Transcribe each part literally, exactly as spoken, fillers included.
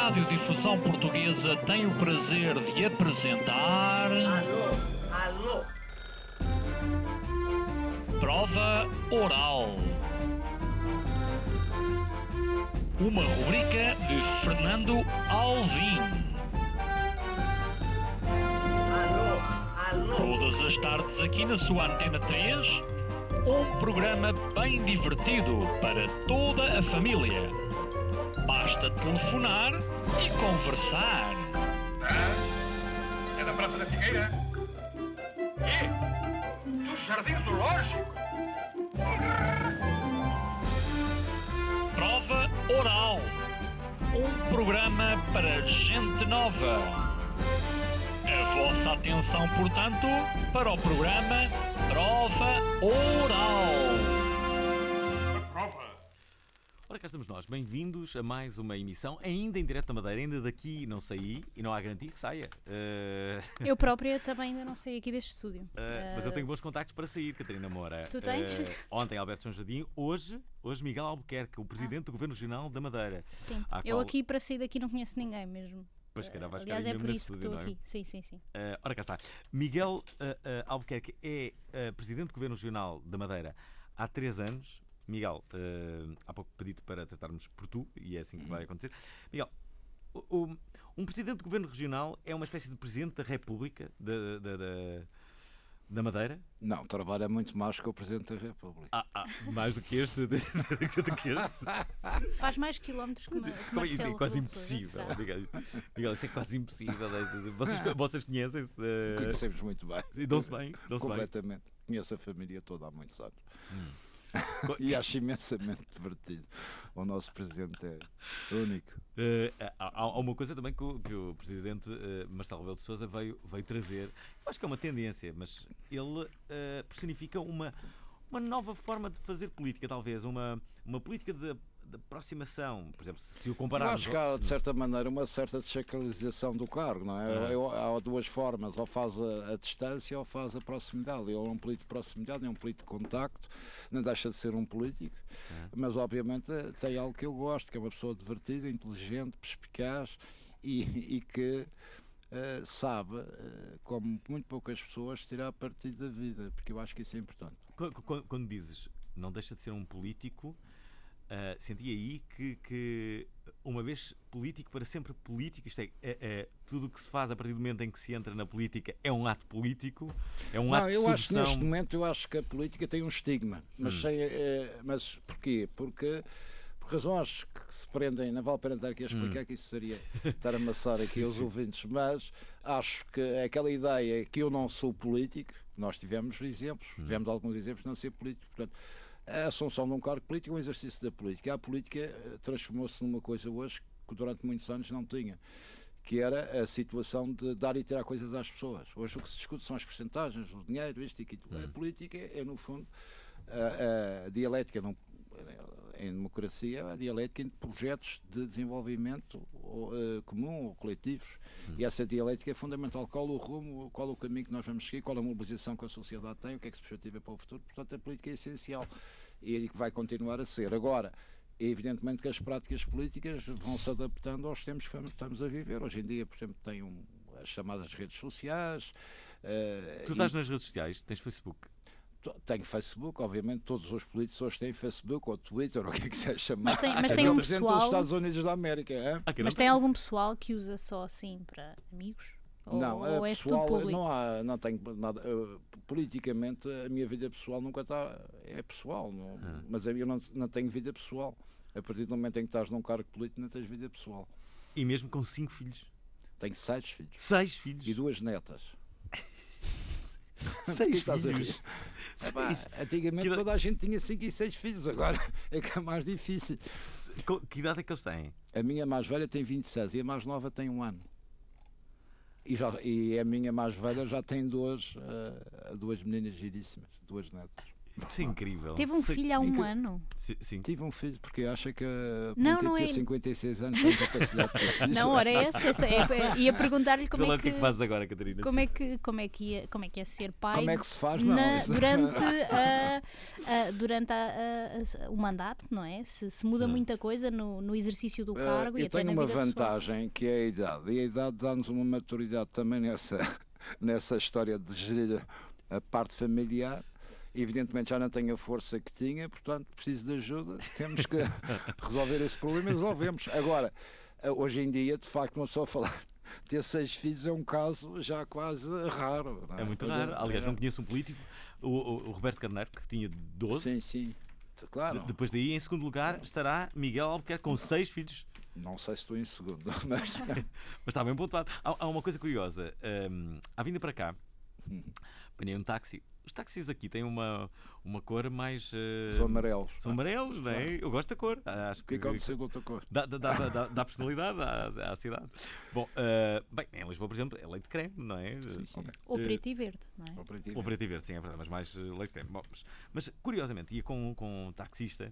Radiodifusão Portuguesa tem o prazer de apresentar... Alô, alô. Prova Oral. Uma rubrica de Fernando Alvim. Alô, alô. Todas as tardes aqui na sua Antena três, um programa bem divertido para toda a família. Basta telefonar e conversar. Ah, é da Praça da Figueira? E? Do Jardim Zoológico? Prova Oral. Um programa para gente nova. A vossa atenção, portanto, para o programa Prova Oral. Prova. Ora, cá estamos nós, bem-vindos a mais uma emissão, ainda em direto da Madeira, ainda daqui não saí e não há garantia que saia. Uh... Eu própria também ainda não saí aqui deste estúdio. Uh, uh... Mas eu tenho bons contactos para sair, Catarina Moura. Tu tens? Uh, ontem Alberto São Jardim, hoje, hoje Miguel Albuquerque, o Presidente ah. do Governo Regional da Madeira. Sim, eu qual... aqui para sair daqui não conheço ninguém mesmo. Pois, calhar, vais Aliás, ficar aí é mesmo por nesse isso que estúdio, estou não é? aqui. Sim, sim, sim. Uh, ora, cá está. Miguel uh, uh, Albuquerque é uh, Presidente do Governo Regional da Madeira há três anos. Miguel, uh, há pouco pedi-te para tratarmos por tu, e é assim que vai acontecer. Miguel, o, o, um Presidente do Governo Regional é uma espécie de Presidente da República da, da, da, da Madeira? Não, trabalha muito mais que o Presidente da República. Ah, ah, mais do que este? do que este? Faz mais quilómetros que, que Como é isso? Marcelo É quase Rebelo de Sousa, impossível. será? Miguel, Miguel, isso é quase impossível. Vocês, vocês conhecem-se? Uh... Conhecemos muito bem. Dão-se bem? Dão-se Completamente. Bem. Conheço a família toda há muitos anos. Hum. E e acho imensamente divertido. O nosso Presidente é único. Uh, há, há uma coisa também que o, que o Presidente uh, Marcelo Rebelo de Sousa veio, veio trazer. Eu acho que é uma tendência, mas ele uh, personifica uma, uma nova forma de fazer política, talvez. Uma, uma política de, de aproximação. Por exemplo, se o compararmos... Acho que há, de certa maneira, uma certa desacralização do cargo, não é? Ah. Há duas formas. Ou faz a, a distância ou faz a proximidade. Ele é um político de proximidade, é um político de contacto. Não deixa de ser um político. Ah. Mas, obviamente, tem algo que eu gosto, que é uma pessoa divertida, inteligente, perspicaz e, e que... Uh, sabe, uh, como muito poucas pessoas, tirar partido da vida, porque eu acho que isso é importante. Quando, quando, quando dizes não deixa de ser um político, uh, senti aí que, que uma vez político, para sempre político, isto é, é, é tudo o que se faz a partir do momento em que se entra na política é um ato político, é um não, ato de eu sedução. acho que neste momento eu acho que a política tem um estigma, mas, hum. sem, é, mas porquê? Porque por razões que se prendem, não vale a pena estar aqui a explicar hum. que isso seria estar a amassar aqui sim, os sim. ouvintes, mas acho que aquela ideia que eu não sou político, nós tivemos exemplos, hum. tivemos alguns exemplos de não ser político, portanto, a assunção de um cargo político é um exercício da política. A política transformou-se numa coisa hoje que durante muitos anos não tinha, que era a situação de dar e tirar coisas às pessoas. Hoje o que se discute são as percentagens, o dinheiro, isto e aquilo. Hum. A política é, no fundo, a, a dialética não em democracia, a dialética entre projetos de desenvolvimento uh, comum ou coletivos. Hum. E essa dialética é fundamental. Qual o rumo, qual o caminho que nós vamos seguir, qual a mobilização que a sociedade tem, o que é que se perspectiva para o futuro. Portanto, a política é essencial e que vai continuar a ser. Agora, é evidentemente que as práticas políticas vão se adaptando aos tempos que estamos a viver. Hoje em dia, por exemplo, tem um, as chamadas redes sociais. Uh, tu estás e... nas redes sociais? Tens Facebook? Tenho Facebook, obviamente, todos os políticos hoje têm Facebook ou Twitter, ou o que é que se chama. Mas tem, mas tem um Presidente pessoal... dos Estados Unidos da América. É? Ah, mas tem algum pessoal que usa só assim para amigos? Ou, não, ou é pessoal, tudo público? Não, há, não tenho nada. Uh, politicamente, a minha vida pessoal nunca está. É pessoal, não, ah. mas eu não, não tenho vida pessoal. A partir do momento em que estás num cargo político, não tens vida pessoal. E mesmo com cinco filhos? Tenho seis filhos. Seis filhos? E duas netas. Seis filhos? Epá, antigamente que toda a gente tinha cinco e seis filhos, agora é que é mais difícil. Que idade é que eles têm? A minha mais velha tem vinte e seis e a mais nova tem um ano. E, já, e a minha mais velha já tem duas, uh, duas meninas giríssimas, duas netas. Isso é incrível. Teve um Sei- filho há um Incri- ano. Sim, sim. Tive um filho porque acha que a Não, política não ter é- cinquenta e seis anos tem capacidade para isso. Não, ora é essa. essa é, é- ia perguntar-lhe como Vê lá é o que é que. que fazes agora, Catarina. Como é, que, como, é que ia, como é que é ser pai Como é que se faz? Não, na- isso- durante, a, a- durante a- a- a- o mandato, não é? Se, se muda Hum. muita coisa no, no exercício do Eh, cargo e eu até tenho na uma vida pessoal. vantagem que é a idade, e a idade dá-nos uma maturidade também nessa, nessa história de gerir a parte familiar. Evidentemente já não tenho a força que tinha, portanto preciso de ajuda, temos que resolver esse problema e resolvemos. Agora, eh, hoje em dia, de facto, não só falar, ter seis filhos é um caso já quase raro. não É muito Pois raro. Aliás, é. não conheço um político, o, o- o Roberto Carneiro, que tinha doze. Sim, sim, claro. De- Depois daí, em segundo lugar, estará Miguel Albuquerque com seis filhos. Não sei se estou em segundo, mas Mas está bem pontuado. Há, há uma coisa curiosa. hum, à vinda para cá, apanhei um táxi. Os táxis aqui têm uma, uma cor mais. eh, sou amarelo. São amarelos, não é? Eu gosto da cor. Ah, Acho O que que é que aconteceu de outra cor? dá, dá, dá, dá, dá personalidade à, à cidade. Bom, eh, bem, em Lisboa, por exemplo, é leite de creme, não é? Sim, sim. Ou Eh, preto e verde, não é? Operativo. Ou preto e verde, sim, é verdade, mas mais eh, leite de creme. Bom, mas, mas, curiosamente, ia com, com um taxista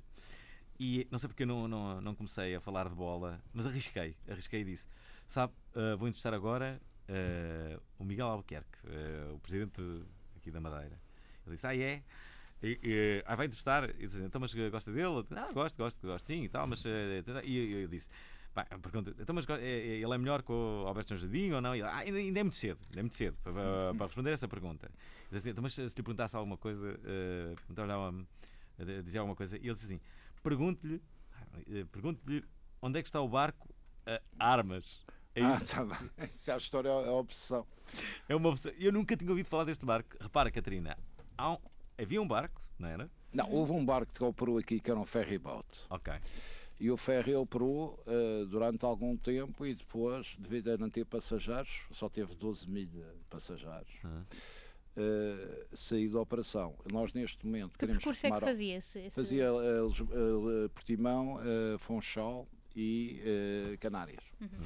e não sei porque eu não, não, não comecei a falar de bola, mas arrisquei, arrisquei e disse: sabe, eh, vou entrevistar agora eh, o Miguel Albuquerque, eh, o presidente aqui da Madeira. Ele disse: ah, é? E, e, ah, vai entrevistar? E disse: então, mas gosta dele? Ah, gosto, gosto, gosto, sim e tal, mas. eh, e eu, eu disse: pá, pergunta, então, mas go- é- é- ele é melhor que o Alberto João Jardim ou não? E ele, ah, ainda, ainda é muito cedo, ainda é muito cedo para, para- para responder essa pergunta. Eu disse assim: então, mas se lhe perguntasse alguma coisa, eh, perguntava-lhe, eh, dizia alguma coisa, e ele disse assim: pergunte-lhe, eh, pergunte-lhe onde é que está o barco a armas. É Ah, isso. tá bem. Essa é a história, é a opção. É uma opção. Eu nunca tinha ouvido falar deste barco. Repara, Catarina, há um- havia um barco, não era? Não, houve um barco que operou aqui que era um ferry boat. Ok. E o ferry operou eh, durante algum tempo e depois, devido a não ter passageiros, só teve doze mil passageiros, Uhum. eh, saiu da operação. Nós neste momento Que queremos percurso é que retomar- fazia esse? esse- Fazia eh, Lis- eh, Portimão, eh, Funchal e eh, Canárias.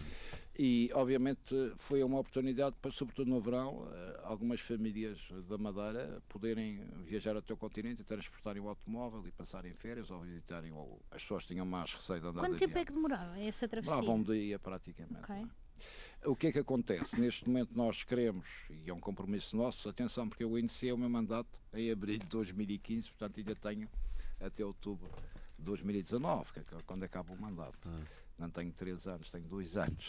E obviamente foi uma oportunidade para, sobretudo no verão, eh, algumas famílias da Madeira poderem viajar até o continente e transportarem o automóvel e passarem férias ou visitarem. Ou, as pessoas tinham mais receio de andar Quanto de tempo é avião. que demorava essa travessia? Demorava um dia praticamente. Ok. não é? O que é que acontece? Neste momento nós queremos, e é um compromisso nosso, atenção, porque eu iniciei o meu mandato em abril de dois mil e quinze, portanto ainda tenho até outubro de dois mil e dezanove, que é quando acaba o mandato. Hum. Não tenho três anos, tenho dois anos.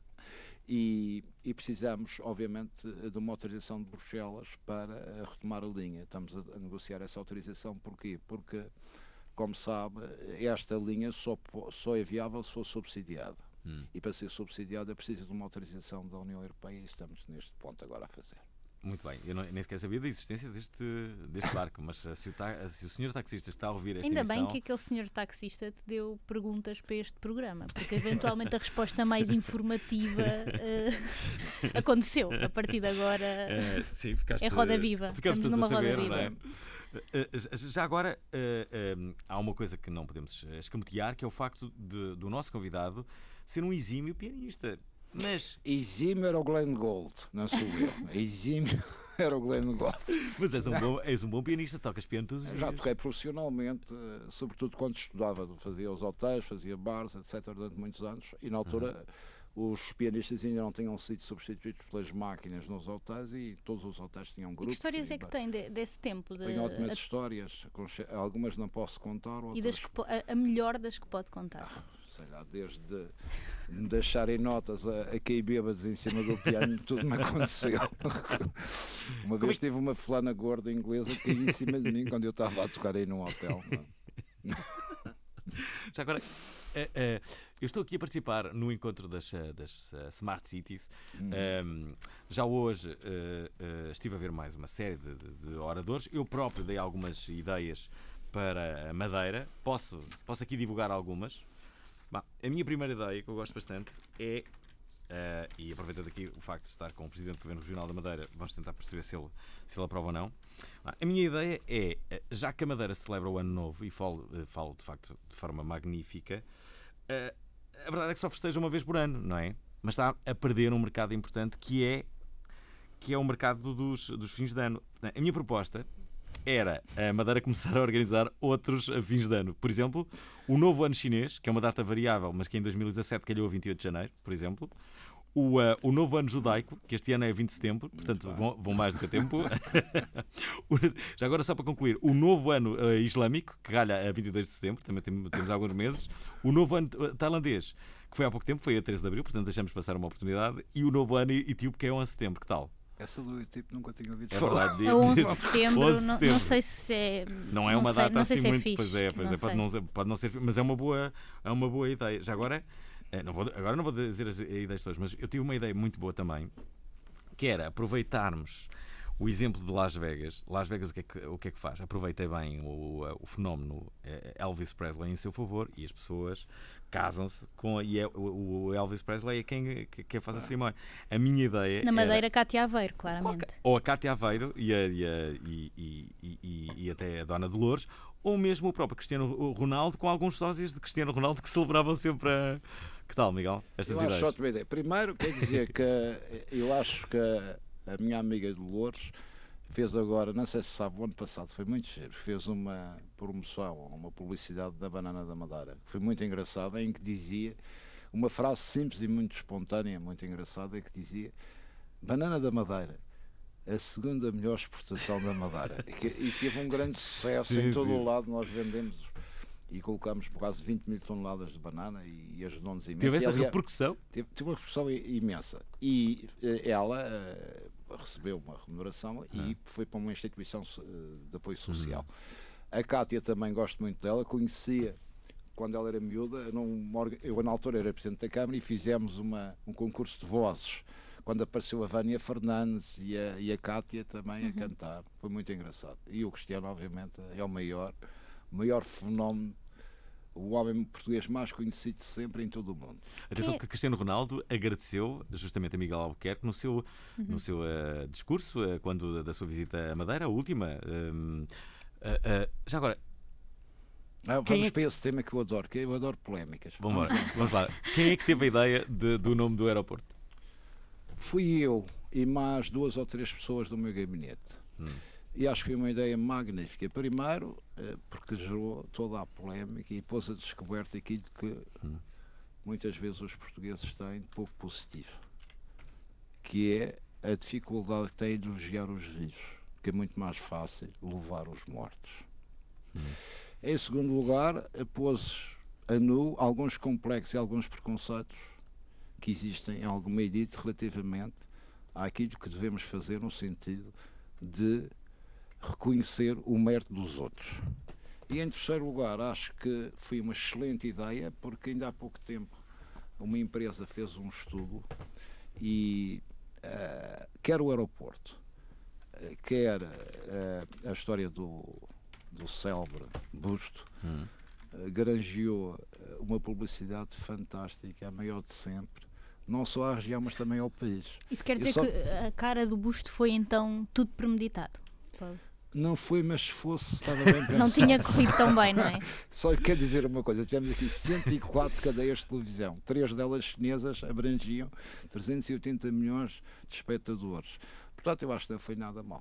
E, e precisamos, obviamente, de uma autorização de Bruxelas para eh, retomar a linha. Estamos a, a negociar essa autorização, porquê? Porque, como sabe, esta linha só, po- só é viável se for subsidiada. Hum. E para ser subsidiada precisa de uma autorização da União Europeia e estamos neste ponto agora a fazer. Muito bem. Eu não- nem sequer sabia da existência deste, deste barco, mas eh, se o, ta- se o senhor taxista está a ouvir esta Ainda bem emissão, que aquele senhor taxista te deu perguntas para este programa, porque eventualmente a resposta mais informativa eh, aconteceu. A partir de agora eh, sim, ficaste, é roda viva. ficamos Estamos todos numa a saber, roda não é? viva. Eh, eh, Já agora, eh, eh, há uma coisa que não podemos eh, escamotear, que é o facto de, do nosso convidado ser um exímio pianista. Mas, Exímio era o Glenn Gould, não sou eu. Exímio era o Glenn Gould. mas és, um bom, és um bom pianista, tocas piano todos os Já dias. toquei profissionalmente, eh, sobretudo quando estudava, fazia os hotéis, fazia bares, etcétera, durante muitos anos. E na altura os pianistas ainda não tinham sido substituídos pelas máquinas nos hotéis e todos os hotéis tinham E que grupos. histórias é que ba- tem de- desse tempo? De, Tenho ótimas a- histórias, com che- algumas não posso contar, e outras, das que po- a, a melhor das que pode contar. sei lá, desde me deixarem notas a, a cair bêbados em cima do piano, tudo me aconteceu. Uma vez tive uma fulana gorda inglesa que caiu em cima de mim quando eu estava a tocar aí num hotel. não é? Já agora, eh, eh, eu estou aqui a participar no encontro das, eh, das eh, Smart Cities. Um, já hoje eh, eh, estive a ver mais uma série de, de- de oradores. Eu próprio dei algumas ideias para a Madeira. Posso, posso aqui divulgar algumas. Bom, a minha primeira ideia, que eu gosto bastante, é, eh, e aproveitando aqui o facto de estar com o Presidente do Governo Regional da Madeira, vamos tentar perceber se ele, se ele aprova ou não. Bom, a minha ideia é, eh, já que a Madeira celebra o Ano Novo, e falo, eh, falo de facto de forma magnífica, eh, a verdade é que só festeja uma vez por ano, não é? Mas está a perder um mercado importante que é, que é o mercado dos, dos fins de ano. A minha proposta era a Madeira começar a organizar outros fins de ano. Por exemplo, o Novo Ano Chinês, que é uma data variável, mas que em dois mil e dezassete calhou a vinte e oito de janeiro, por exemplo. O, uh, o Novo Ano Judaico, que este ano é vinte de setembro, portanto vão, vão mais do que a tempo. O, já agora, só para concluir, o Novo Ano uh, Islâmico, que calha a vinte e dois de setembro, também tem, temos alguns meses. O Novo Ano uh, Tailandês, que foi há pouco tempo, foi a treze de abril, portanto deixamos passar uma oportunidade. E o Novo Ano Etíope, que é onze de setembro, que tal? Essa do tipo nunca tinha ouvido É falar. verdade. A onze de setembro, onze de não, setembro. não sei se é. Não é uma sei, data não sei assim se é muito. fixe, Pois é, pois não é, pode, sei. não ser, pode não ser, mas é uma boa, é uma boa ideia. Já agora, eh, não vou, agora não vou dizer as ideias todas, mas eu tive uma ideia muito boa também, que era aproveitarmos o exemplo de Las Vegas. Las Vegas o que é que, o que, é que faz? Aproveitei bem o, o fenómeno Elvis Presley em seu favor e as pessoas casam-se com e é, o, o Elvis Presley é quem, quem faz a cerimónia. A minha ideia Na Madeira, era, Cátia Aveiro, claramente. ou a Cátia Aveiro e, a, e, a, e, e, e, e até a Dona Dolores, ou mesmo o próprio Cristiano Ronaldo, com alguns sósias de Cristiano Ronaldo que celebravam sempre a... Que tal, Miguel? Estas Eu acho ideias? só uma ideia. Primeiro, quer dizer que eu acho que a minha amiga Dolores fez agora, não sei se sabe, o ano passado foi muito giro, fez uma promoção, uma publicidade da Banana da Madeira. Foi muito engraçada, em que dizia uma frase simples e muito espontânea, muito engraçada, que dizia: Banana da Madeira, a segunda melhor exportação da Madeira. E, que, e teve um grande sucesso Sim, em todo sim. o lado. Nós vendemos e colocámos quase vinte mil toneladas de banana e, e ajudou-nos imenso. Teve E, essa aliás, repercussão? Teve, teve uma repercussão i- imensa. E eh, ela eh, recebeu uma remuneração e foi para uma instituição so- eh, de apoio social. A Cátia também gosto muito dela, conhecia quando ela era miúda. Num orga- eu, na altura, era presidente da Câmara e fizemos uma, um concurso de vozes. Quando apareceu a Vânia Fernandes e a, e a Cátia também a cantar. Foi muito engraçado. E o Cristiano, obviamente, é o maior, o maior fenómeno, o homem português mais conhecido de sempre em todo o mundo. Atenção Que- que Cristiano Ronaldo agradeceu justamente a Miguel Albuquerque no seu, no seu uh, discurso, uh, quando da sua visita à Madeira, a última. Um, uh, uh, já agora, Ah, Quem vamos é- para esse tema que eu adoro, que eu adoro polémicas. vamos lá, vamos lá. Quem é que teve a ideia de- do nome do aeroporto? Fui eu e mais duas ou três pessoas do meu gabinete. E acho que foi uma ideia magnífica. Primeiro, eh, porque gerou toda a polémica e pôs a descoberta aquilo que muitas vezes os portugueses têm de pouco positivo, que é a dificuldade que têm de elogiar os vivos, que é muito mais fácil louvar os mortos. Em segundo lugar, eh, pôs a nu alguns complexos e alguns preconceitos que existem em alguma medida relativamente àquilo que devemos fazer no sentido de reconhecer o mérito dos outros. E em terceiro lugar, acho que foi uma excelente ideia, porque ainda há pouco tempo uma empresa fez um estudo e uh, quer o aeroporto, uh, quer uh, a história do, do célebre busto, Hum. uh, granjeou uh, uma publicidade fantástica, a maior de sempre, não só à região, mas também ao país. Isso quer Eu dizer só- que a cara do busto foi então tudo premeditado? Não foi, mas se fosse, estava bem pensado. Não tinha corrido tão bem, não é? Só lhe quero dizer uma coisa, tivemos aqui cento e quatro cadeias de televisão, três delas chinesas abrangiam trezentos e oitenta milhões de espectadores. Portanto, eu acho que não foi nada mal.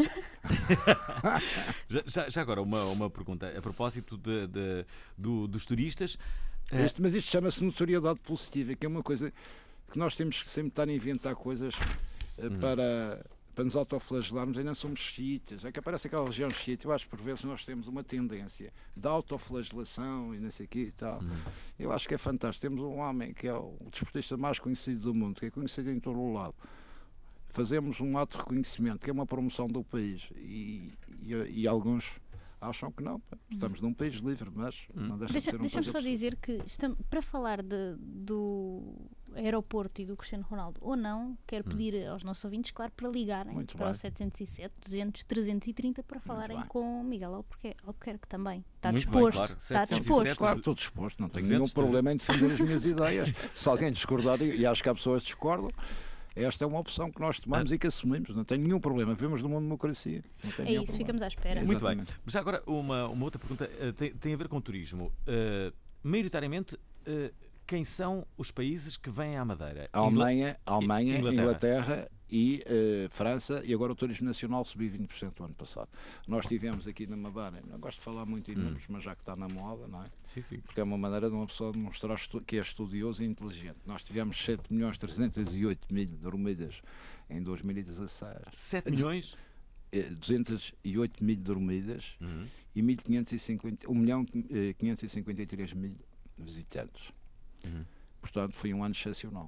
Já, já- já agora, uma, uma pergunta a propósito de, de- do- dos turistas. Eh, Isto- mas isto chama-se notoriedade positiva, que é uma coisa que nós temos que sempre estar a inventar coisas eh, para, para nos autoflagelarmos. Ainda somos xiitas. É que aparece aquela região xiita. Eu acho que por vezes nós temos uma tendência de autoflagelação e não sei o quê e tal. Eu acho que é fantástico. Temos um homem que é o desportista mais conhecido do mundo, que é conhecido em todo o lado. Fazemos um ato de reconhecimento, que é uma promoção do país. E, e, e alguns acham que não. Estamos num país livre, mas não deixa de Deixa- ser um Deixa-me país só absurdo. dizer que estamos, para falar de- do aeroporto e do Cristiano Ronaldo ou não, quero pedir aos nossos ouvintes, claro, para ligarem Muito para bem. o setecentos e sete, duzentos, trezentos e trinta para falarem bem. com Miguel Albuquerque, Albuquerque também. Está Muito bem, disposto. claro. Está setecentos e disposto. sete. Claro, estou disposto, não tenho duzentos, nenhum problema em defender as minhas ideias. Se alguém discordar, e acho que há pessoas que discordam, esta é uma opção que nós tomamos e que assumimos. Não tenho nenhum problema. Vivemos numa democracia. Não tenho É nenhum isso, problema. ficamos à espera. Exato. Muito bem. Exatamente. Já agora, uma, uma outra pergunta eh, tem, tem a ver com turismo. Eh, maioritariamente, eh, quem são os países que vêm à Madeira? A Alemanha, a Alemanha Inglaterra. Inglaterra. e uh, França, e agora o turismo nacional subiu vinte por cento no ano passado. Nós tivemos aqui na Madeira, não gosto de falar muito em números, hum. mas já que está na moda, não é? Sim, sim. Porque é uma maneira de uma pessoa demonstrar que é estudioso e inteligente. Nós tivemos sete milhões trezentos e oito mil dormidas em dois mil e dezasseis. sete milhões? duzentos e oito mil dormidas uhum. e um milhão quinhentos e cinquenta e três mil visitantes. Uhum. Portanto, foi um ano excepcional.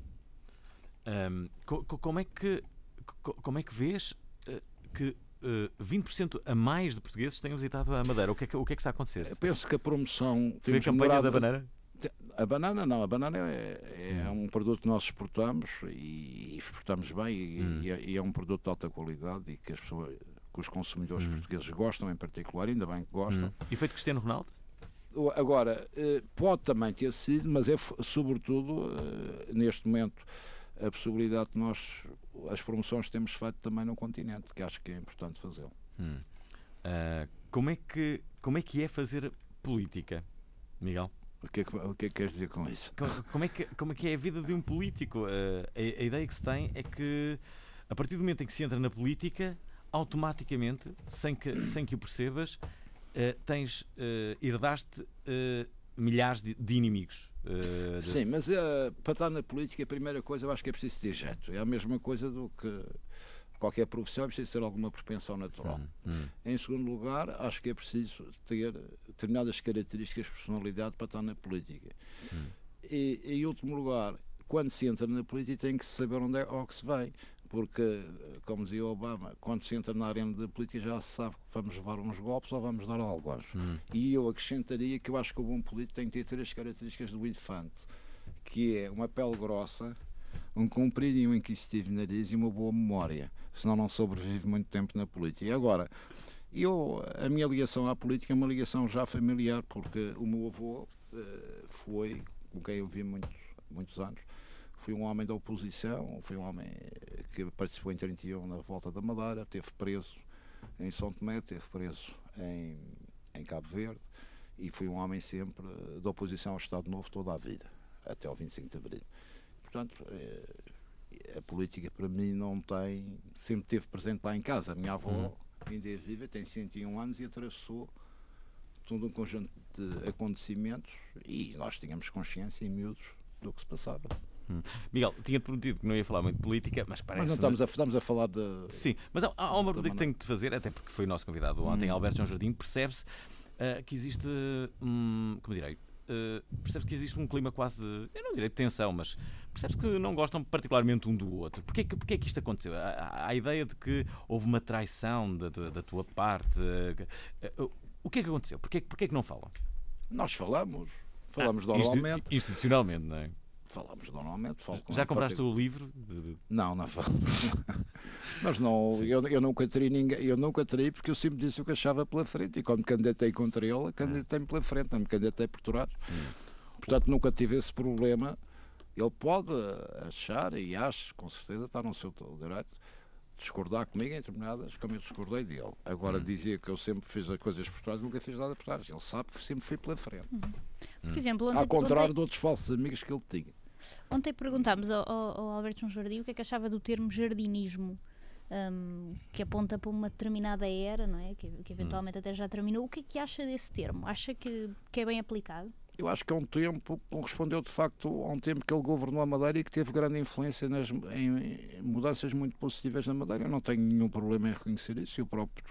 Um, co como, é que, co como é que vês uh, que uh, vinte por cento a mais de portugueses têm visitado a Madeira? O que é que, o que, é que está a acontecer? Eu penso que a promoção... Foi a campanha da banana? A banana não, a banana é, é um produto que nós exportamos e exportamos bem e, hum. e, é, e é um produto de alta qualidade e que as pessoas, que os consumidores hum. portugueses gostam em particular, ainda bem que gostam. Hum. E foi de Cristiano Ronaldo? Agora, pode também ter sido, mas é sobretudo, neste momento, a possibilidade de nós, as promoções que temos feito também no continente, que acho que é importante fazê-lo. Hum. Uh, como é que, como é que é fazer política, Miguel? O que, é que, o que é que queres dizer com isso? Como, como, é que, como é que é a vida de um político? Uh, a, a ideia que se tem é que, a partir do momento em que se entra na política, automaticamente, sem que, sem que o percebas, uh, tens, uh, herdaste uh, milhares de, de inimigos. Uh, de... Sim, mas uh, para estar na política, a primeira coisa eu acho que é preciso ter jeito. É a mesma coisa do que qualquer profissão, é preciso ter alguma propensão natural. Hum, hum. Em segundo lugar, acho que é preciso ter determinadas características de personalidade para estar na política. Hum. E, em último lugar, quando se entra na política tem que saber onde é ao que se vai, porque, como dizia Obama, quando se entra na arena da política já se sabe que vamos levar uns golpes ou vamos dar alguns. Hum. E eu acrescentaria que eu acho que o bom político tem que ter três características do elefante, que é uma pele grossa, um comprido e um inquisitivo nariz e uma boa memória, senão não sobrevive muito tempo na política. E agora, eu, a minha ligação à política é uma ligação já familiar, porque o meu avô uh, foi, com quem eu vi muito, muitos anos, foi um homem da oposição, foi um homem que participou em trinta e um na Revolta da Madeira, esteve preso em São Tomé, esteve preso em, em Cabo Verde e foi um homem sempre da oposição ao Estado Novo toda a vida, até ao vinte e cinco de Abril. Portanto, a política para mim não tem, sempre esteve presente lá em casa. A minha avó, uhum. ainda é viva, tem cento e um anos e atravessou todo um conjunto de acontecimentos e nós tínhamos consciência em miúdos do que se passava. Hum. Miguel, tinha-te prometido que não ia falar muito de política, mas parece... Mas não estamos a, estamos a falar de... Sim, mas há, há uma pergunta que tenho de te fazer, até porque foi o nosso convidado ontem, hum. Alberto João Jardim, percebe-se uh, que existe, hum, como direi, uh, percebe-se que existe um clima quase, de, eu não direi de tensão, mas percebe-se que não gostam particularmente um do outro. Porquê que, porquê que isto aconteceu? Há, há a ideia de que houve uma traição da, da, da tua parte. Uh, uh, o que é que aconteceu? Porquê, porquê que não falam? Nós falamos, falamos ah, normalmente. Institucionalmente, não é? Falamos normalmente. Falo com Já compraste o livro? De... Não, não falo. Mas não, eu, eu nunca teria ninguém, eu nunca teria porque eu sempre disse o que achava pela frente e quando me candidatei contra ele, candidatei-me pela frente, não me candidatei por trás. Hum. Portanto, nunca tive esse problema. Ele pode achar, e acho, com certeza, está no seu direito, discordar comigo em determinadas, como eu discordei dele. Agora, hum. dizia que eu sempre fiz as coisas por trás, nunca fiz nada por trás. Ele sabe que sempre fui pela frente. Hum. Por exemplo, ontem, ao contrário ontem... de outros falsos amigos que ele tinha. Ontem perguntámos ao, ao, ao Alberto João Jardim o que é que achava do termo jardinismo, um, que aponta para uma determinada era, não é? Que, que eventualmente hum. até já terminou. O que é que acha desse termo? Acha que, que é bem aplicado? Eu acho que é um tempo que correspondeu de facto a um tempo que ele governou a Madeira e que teve grande influência nas, em, em mudanças muito positivas na Madeira. Eu não tenho nenhum problema em reconhecer isso. Eu próprio,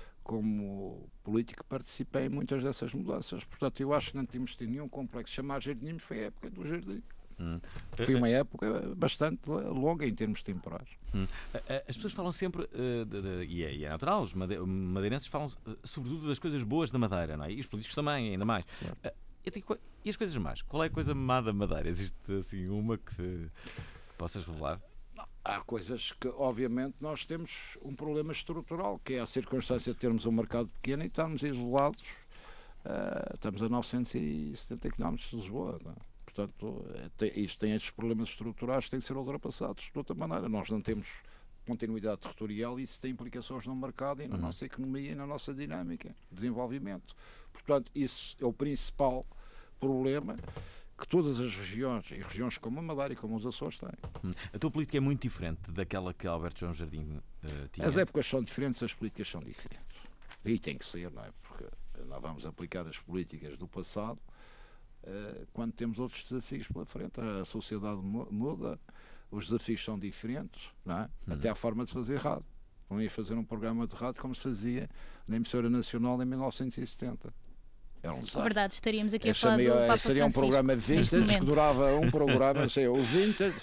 como político, participei em muitas dessas mudanças. Portanto, eu acho que não tínhamos de ter nenhum complexo. Chamar jardinismo foi a época do jardim. Hum. Foi uma época bastante longa em termos temporais. Hum. As pessoas falam sempre, uh, de, de, e, é, e é natural, os madeirenses falam uh, sobretudo das coisas boas da Madeira, não é? E os políticos também, ainda mais. Claro. Uh, eu digo, e as coisas más? Qual é a coisa má da Madeira? Existe assim uma que, que possas revelar? Não, há coisas que, obviamente, nós temos um problema estrutural, que é a circunstância de termos um mercado pequeno e estarmos isolados. Uh, estamos a novecentos e setenta quilómetros de Lisboa, não é? Portanto, isto tem estes problemas estruturais que têm que ser ultrapassados de outra maneira. Nós não temos continuidade territorial e isso tem implicações no mercado e na uhum. nossa economia e na nossa dinâmica de desenvolvimento. Portanto, isso é o principal problema que todas as regiões, e regiões como a Madeira e como os Açores têm. Hum. A tua política é muito diferente daquela que Alberto João Jardim uh, tinha. As épocas são diferentes, as políticas são diferentes. E tem que ser, não é? Porque nós vamos aplicar as políticas do passado uh, quando temos outros desafios pela frente. A sociedade muda, os desafios são diferentes, não é? Hum. Até a forma de fazer rádio. Não ia fazer um programa de rádio como se fazia na emissora nacional em mil novecentos e setenta. Era um desastre. É verdade, estaríamos aqui a Este falar seria, do Papa seria um Francisco, programa neste vintage que momento. durava um programa, sei, o vintage.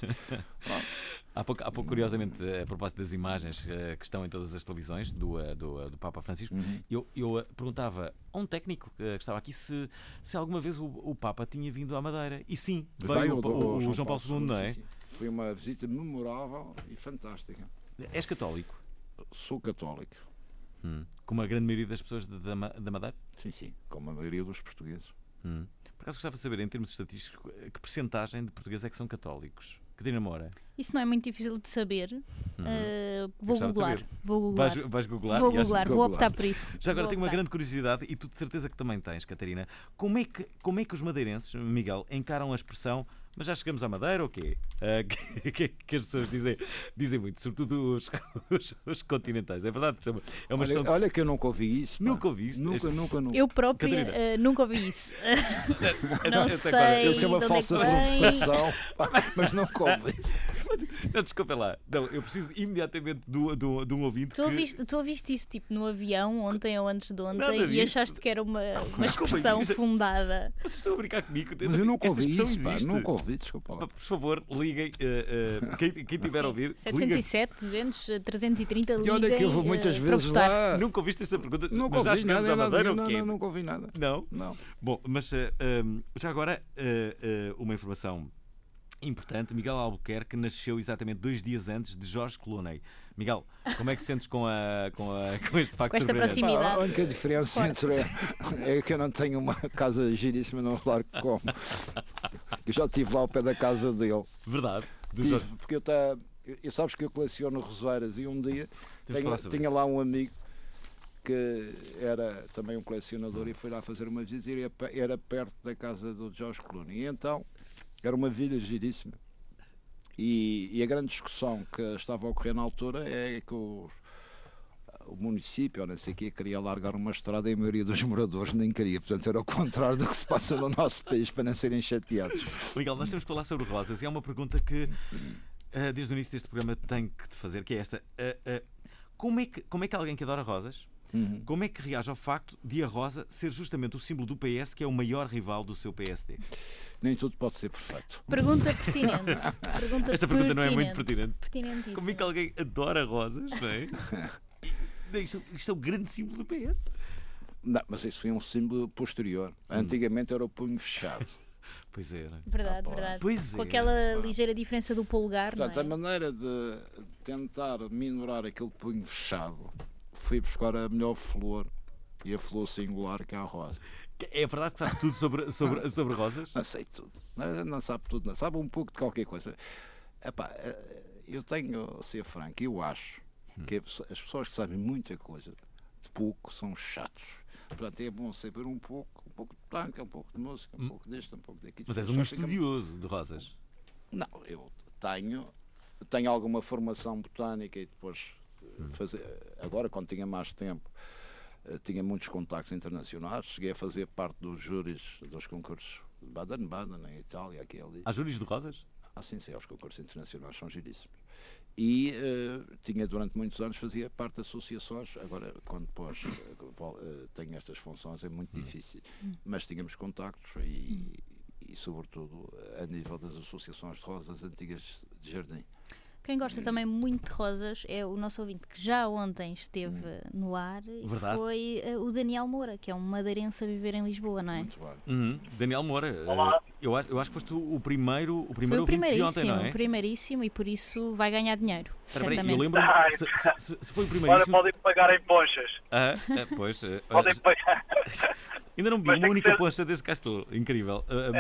Há pouco, há pouco, curiosamente, a propósito das imagens uh, que estão em todas as televisões do, uh, do, uh, do Papa Francisco, Uhum. eu, eu uh, perguntava a um técnico uh, que estava aqui se, se alguma vez o, o Papa tinha vindo à Madeira. E sim, veio o, o, o João Paulo segundo, não é? Sim, sim. Foi uma visita memorável e fantástica. És católico? Sou católico. Hum. Como a grande maioria das pessoas de- da, Ma- da Madeira? Sim, sim, como a maioria dos portugueses. Hum. Por acaso gostava de saber, em termos estatísticos, que percentagem de portugueses é que são católicos? Catarina Moura? Isso não é muito difícil de saber. Uh, vou Gostava de googlar. saber. Vou googlar. Vais, vais googlar? Vou e achas- googlar, vou googlar. optar por isso. Já agora Vou tenho uma optar. grande curiosidade, e tu de certeza que também tens, Catarina. Como é que, como é que os madeirenses, Miguel, encaram a expressão mas já chegamos à Madeira ou quê? Uh, que, que, que as pessoas dizem, dizem muito, sobretudo os, os, os continentais. É verdade? É uma Olha, questão de... olha que eu nunca ouvi isso. pá. Nunca ouviste? Nunca, Este- nunca, nunca. Eu própria Catarina. uh, nunca ouvi isso. Não Essa é sei Eu sei uma de onde falsa é que vem. provocação, pá, mas nunca ouvi. Não, desculpa lá. Não, eu preciso imediatamente de, de, de um ouvinte Tu que... ouviste, tu ouviste isso tipo no avião ontem ou antes de Nada ontem e disso. achaste que era uma, uma Desculpa, expressão isto é- fundada. Vocês estão a brincar comigo? Mas eu nunca Esta ouvi expressão isso, pá, existe. nunca ouvi, desculpa. Pá, lá. Por favor, liguem. uh, uh, quem, quem tiver a ouvir, setecentos e liguem. sete, duzentos, trezentos e trinta, liguem. E olha que eu vou muitas uh, para vezes votar. lá. Nunca ouviste esta pergunta? Nunca Mas já ouvi chegamos nada, à Madeira nada, ou quê? não, nunca ouvi nada. Não? Não. Bom, mas uh, um, já agora uh, uh, uma informação importante. Miguel Albuquerque nasceu exatamente dois dias antes de Jorge Clooney. Miguel, como é que te sentes com, a, com, a, com este facto Com esta surpreendente? proximidade. Pá, a única diferença Forte. entre é que eu não tenho uma casa giríssima, não largo como. Eu já estive lá ao pé da casa dele. Verdade. De Tive, Jorge... porque eu, tá, eu, eu sabes que eu coleciono roseiras e um dia que tenho- falar sobre tinha isso. lá um amigo que era também um colecionador e foi lá fazer uma visita e era pe- era perto da casa do George Clooney. E então era uma vila giríssima. E, e a grande discussão que estava a ocorrer na altura é que o, o município, ou não sei o quê, queria largar uma estrada e a maioria dos moradores nem queria. Portanto, era o contrário do que se passa no nosso país, para não serem chateados. Miguel, nós temos que falar sobre rosas e há uma pergunta que uh, desde o início deste programa tenho que te fazer, que é esta. Uh, uh, como, é que, como é que alguém que adora rosas, Uhum. como é que reage ao facto de a rosa ser justamente o símbolo do P S, que é o maior rival do seu P S D? Nem tudo pode ser perfeito. Pergunta pertinente. Pergunta Esta pergunta não é muito pertinente. pertinente. Pertinentíssima. Como é que alguém adora rosas, não é? E- Isto, isto é o grande símbolo do P S. Não, mas isso foi um símbolo posterior. Antigamente era o punho fechado. Pois era. Verdade, Ah, pá. verdade. Pois Com é, aquela ligeira diferença do polegar, Portanto, não a é? maneira de tentar minorar aquele punho fechado foi buscar a melhor flor e a flor singular que é a rosa. É verdade que sabes tudo sobre, sobre, sobre rosas? Não sei tudo. Não, não sabe tudo, não sabe um pouco de qualquer coisa. Epá, eu tenho a ser franco, eu acho que as pessoas que sabem muita coisa de pouco são chatos. Portanto, é bom saber um pouco, um pouco de tanque, um pouco de música, um pouco deste, um pouco daquilo. Mas és Só um fica- estudioso de rosas. Não, eu tenho, tenho alguma formação botânica e depois eh, fazer, agora quando tinha mais tempo, eh, tinha muitos contactos internacionais, cheguei a fazer parte dos júris dos concursos de Baden-Baden, em Itália, aqui e ali. Há júris de rosas? Assim sim, os concursos internacionais são giríssimos. E eh, tinha durante muitos anos, fazia parte de associações, agora quando depois eh, vol- eh, tenho estas funções é muito difícil, mas tínhamos contactos e, e sobretudo a nível das associações de rosas antigas de jardim. Quem gosta também muito de rosas é o nosso ouvinte que já ontem esteve no ar e Verdade. foi uh, o Daniel Moura, que é um madeirense a viver em Lisboa, não é? Muito bem. Uhum. Daniel Moura. Olá. eh, Eu, acho- eu acho que foste o primeiro, o Foi primeiro o ouvinte de primeiríssimo, ontem, não é? o primeiríssimo e por isso vai ganhar dinheiro. Espera, peraí, eu certamente. lembro Ai, se, se, se, se foi o Olha, primeiríssimo. podem pagar em ponchas. Ah, ah, pois. ah, Podem ah, pagar. ainda não vi Mas uma tem que única ser- poncha desse cá estou. Incrível. Ah, ah, É pá,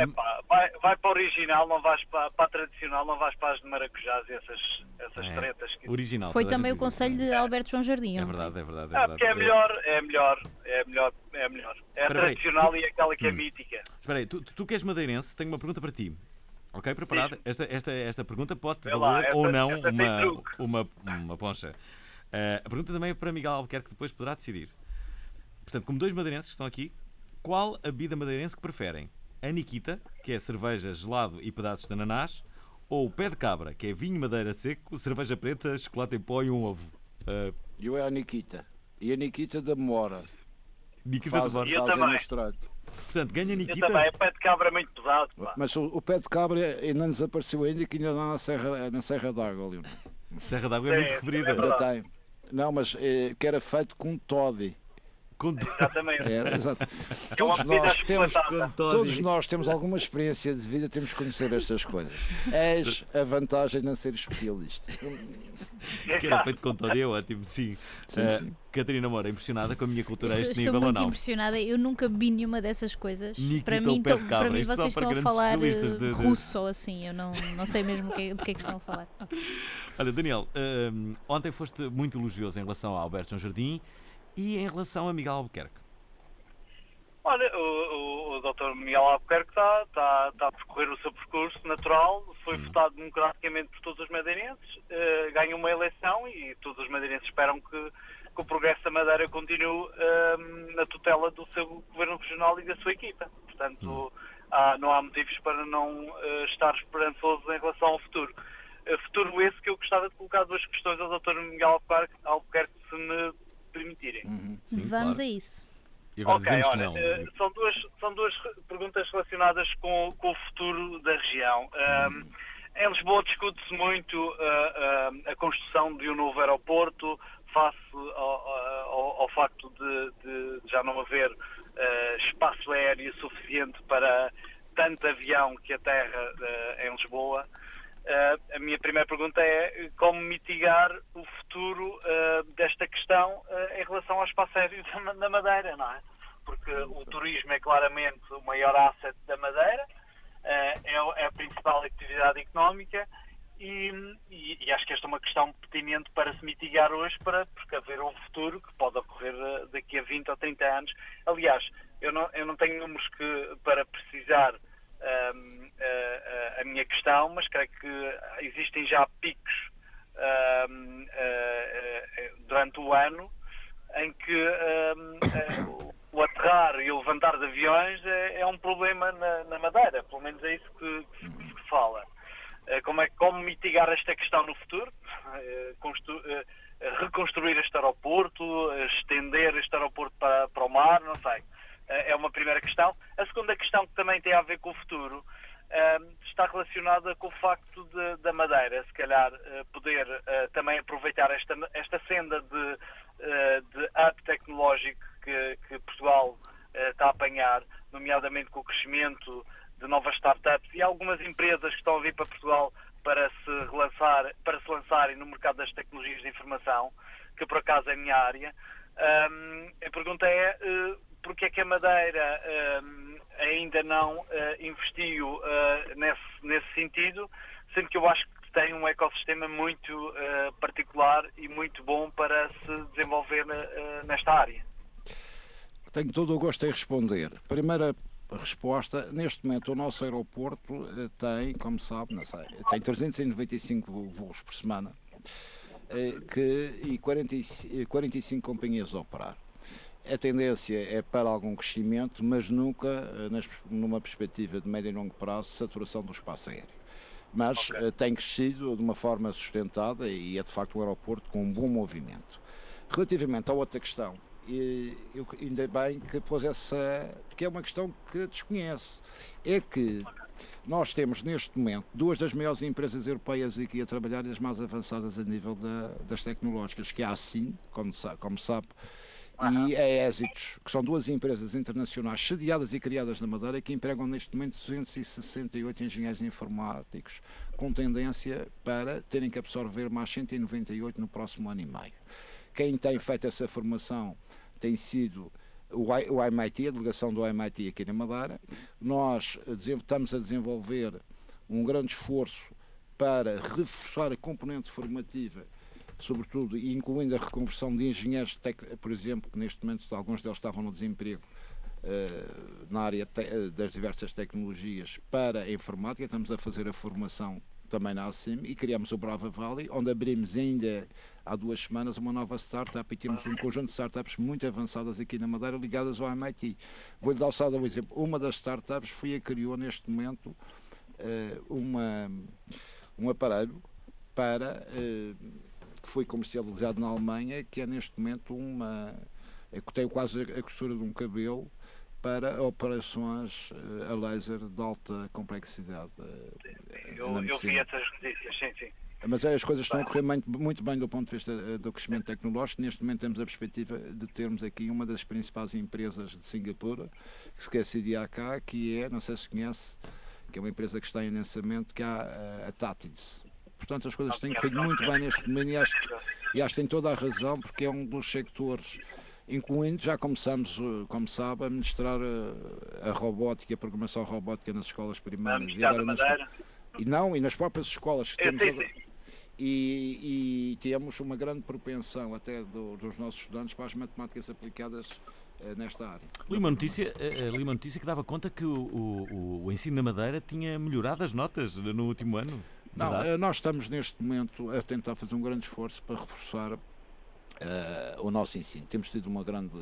vai, vai para o original, não vais para, para a tradicional, não vais para as de maracujás e essas, essas É, tretas. Que... original. Foi toda a também o gente diz conselho isso. de Alberto João Jardim. É ontem. verdade, é verdade. É Ah, verdade. porque é melhor, é melhor, é melhor, é melhor. É a Espera aí, tradicional tu- e aquela que é Hum. mítica. Espera aí, tu, tu, tu que és madeirense, tenho uma pergunta para ti. Ok, preparado? Esta, esta, esta pergunta pode-te Vê lá, valer esta- ou não esta tem uma, truque. uma, uma poncha. Eh, a pergunta também é para Miguel Albuquerque, que depois poderá decidir. Portanto, como dois madeirenses que estão aqui, qual a bebida madeirense que preferem? A Nikita, que é cerveja, gelado e pedaços de ananás, ou o pé de cabra, que é vinho madeira seco, cerveja preta, chocolate em pó e um ovo? Eh, Eu é a Nikita. E a Nikita da Mora. Nikita Faz, de Borges. Eu fazem também. misturado. Portanto, ganha Eu Nikita. também, é pé de cabra é muito pesado, pá. Mas o, o pé de cabra ainda nos apareceu ainda, que ainda dá na Serra, na Serra d'Água, Leonardo. Serra d'Água é muito Sim, referida. é verdade. Ainda tem. Não, mas eh, que era feito com toddy. Com- Exatamente. Era, exato. É uma Todos bebida nós, temos, achocolatada. todos nós temos alguma experiência de vida, temos que conhecer estas coisas. És a vantagem de não ser especialista. Que era feito com todo, é ótimo, sim. Sim, Eh, sim. Catarina Moura, impressionada com a minha cultura a Estou, este estou nível ou muito não? impressionada. Eu nunca vi nenhuma dessas coisas. Nikita para ou mim, pé de tão- cabra, para mim isto só vocês para estão a grandes falar especialistas eh, de- de- russo ou assim. Eu não, não sei mesmo que- do que é que estão a falar. Olha, Daniel, hum, ontem foste muito elogioso em relação a Alberto João Jardim e em relação a Miguel Albuquerque. Olha, o, o, o doutor Miguel Albuquerque está, está, está a percorrer o seu percurso natural, foi Hum. votado democraticamente por todos os madeirenses, eh, ganhou uma eleição e todos os madeirenses esperam que, que o progresso da Madeira continue eh, na tutela do seu governo regional e da sua equipa. Portanto, há- não há motivos para não eh, estar esperançoso em relação ao futuro. Eh, futuro esse que eu gostava de colocar duas questões ao doutor Miguel Albuquerque, Albuquerque se me permitirem. Uhum. Sim, Vamos claro. a isso. E agora Ok, dizemos que olha, não. eh, são, duas, são duas perguntas relacionadas com, com o futuro da região. Um, em Lisboa discute-se muito ah, ah, a construção de um novo aeroporto face ao, ao- ao facto de, de já não haver ah, espaço aéreo suficiente para tanto avião que aterra ah, em Lisboa. Uh, a minha primeira pergunta é como mitigar o futuro uh, desta questão uh, em relação ao espaço aéreo da, da Madeira, não é? Porque o turismo é claramente o maior asset da Madeira, uh, é, é a principal atividade económica e, e, e acho que esta é uma questão pertinente para se mitigar hoje, para, porque haver um futuro que pode ocorrer uh, daqui a vinte ou trinta anos. Aliás, eu não, eu não tenho números que, para precisar Um, a, a, a minha questão, mas creio que existem já picos um, uh, uh, durante o ano em que um, uh, o aterrar e o levantar de aviões é, é um problema na, na Madeira, pelo menos é isso que, que, que se fala. Uh, como, é, como mitigar esta questão no futuro? Uh, constru, uh, reconstruir este aeroporto, uh, estender este aeroporto para, para o mar, não sei. É uma primeira questão. A segunda questão, que também tem a ver com o futuro, está relacionada com o facto de, da Madeira, se calhar, poder também aproveitar esta, esta senda de, de up tecnológico que, que Portugal está a apanhar, nomeadamente com o crescimento de novas startups e algumas empresas que estão a vir para Portugal para se relançar, para se lançarem no mercado das tecnologias de informação, que por acaso é a minha área. A pergunta é porque é que a Madeira uh, ainda não uh, investiu uh, nesse, nesse sentido, sendo que eu acho que tem um ecossistema muito uh, particular e muito bom para se desenvolver uh, nesta área. Tenho todo o gosto em responder. Primeira resposta, neste momento o nosso aeroporto eh, tem, como sabe, não sei, tem trezentos e noventa e cinco voos por semana eh, que, e quarenta e cinco companhias a operar. A tendência é para algum crescimento, mas nunca nas, numa perspectiva de médio e longo prazo, saturação do espaço aéreo. Mas okay. uh, tem crescido de uma forma sustentada e é de facto um aeroporto com um bom movimento. Relativamente à outra questão, e, eu, ainda bem que pôs essa, porque é uma questão que desconhece, é que nós temos neste momento duas das maiores empresas europeias aqui a trabalhar e as mais avançadas a nível da, das tecnológicas, que é a ASIN, como, como sabe, e a Éxitos, que são duas empresas internacionais sediadas e criadas na Madeira que empregam neste momento duzentos e sessenta e oito engenheiros informáticos com tendência para terem que absorver mais cento e noventa e oito no próximo ano e meio. Quem tem feito essa formação tem sido o, I, o M I T, a delegação do M I T aqui na Madeira. Nós estamos a desenvolver um grande esforço para reforçar a componente formativa, sobretudo, incluindo a reconversão de engenheiros, tec, por exemplo, que neste momento alguns deles estavam no desemprego, uh, na área te, das diversas tecnologias, para a informática. Estamos a fazer a formação também na A C I M e criamos o Brava Valley, onde abrimos ainda há duas semanas uma nova startup e temos um conjunto de startups muito avançadas aqui na Madeira ligadas ao M I T. Vou-lhe dar só um exemplo. Uma das startups foi a que criou neste momento uh, uma, um aparelho para, uh, que foi comercializado na Alemanha, que é neste momento uma, é que tem quase a costura de um cabelo, para operações uh, a laser de alta complexidade. Uh, eu, eu vi essas notícias, sim, sim. Mas as coisas estão a correr muito, muito bem do ponto de vista uh, do crescimento tecnológico. Neste momento temos a perspectiva de termos aqui uma das principais empresas de Singapura, que se quer C D A K, que é, não sei se conhece, que é uma empresa que está em lançamento, que é a, a Tatins. Portanto, as coisas têm corrido muito bem neste momento e acho, e acho que tem toda a razão, porque é um dos sectores, incluindo, já começamos, como sabe, a ministrar a, a robótica, a programação robótica nas escolas primárias. E, agora nas, e não, e nas próprias escolas. Que temos agora, e, e temos uma grande propensão até do, dos nossos estudantes para as matemáticas aplicadas uh, nesta área. Li uma notícia, uh, li uma notícia que dava conta que o, o, o ensino na Madeira tinha melhorado as notas no último ano. Não, uh, nós estamos neste momento a tentar fazer um grande esforço para reforçar Uh, o nosso ensino. Temos tido uma grande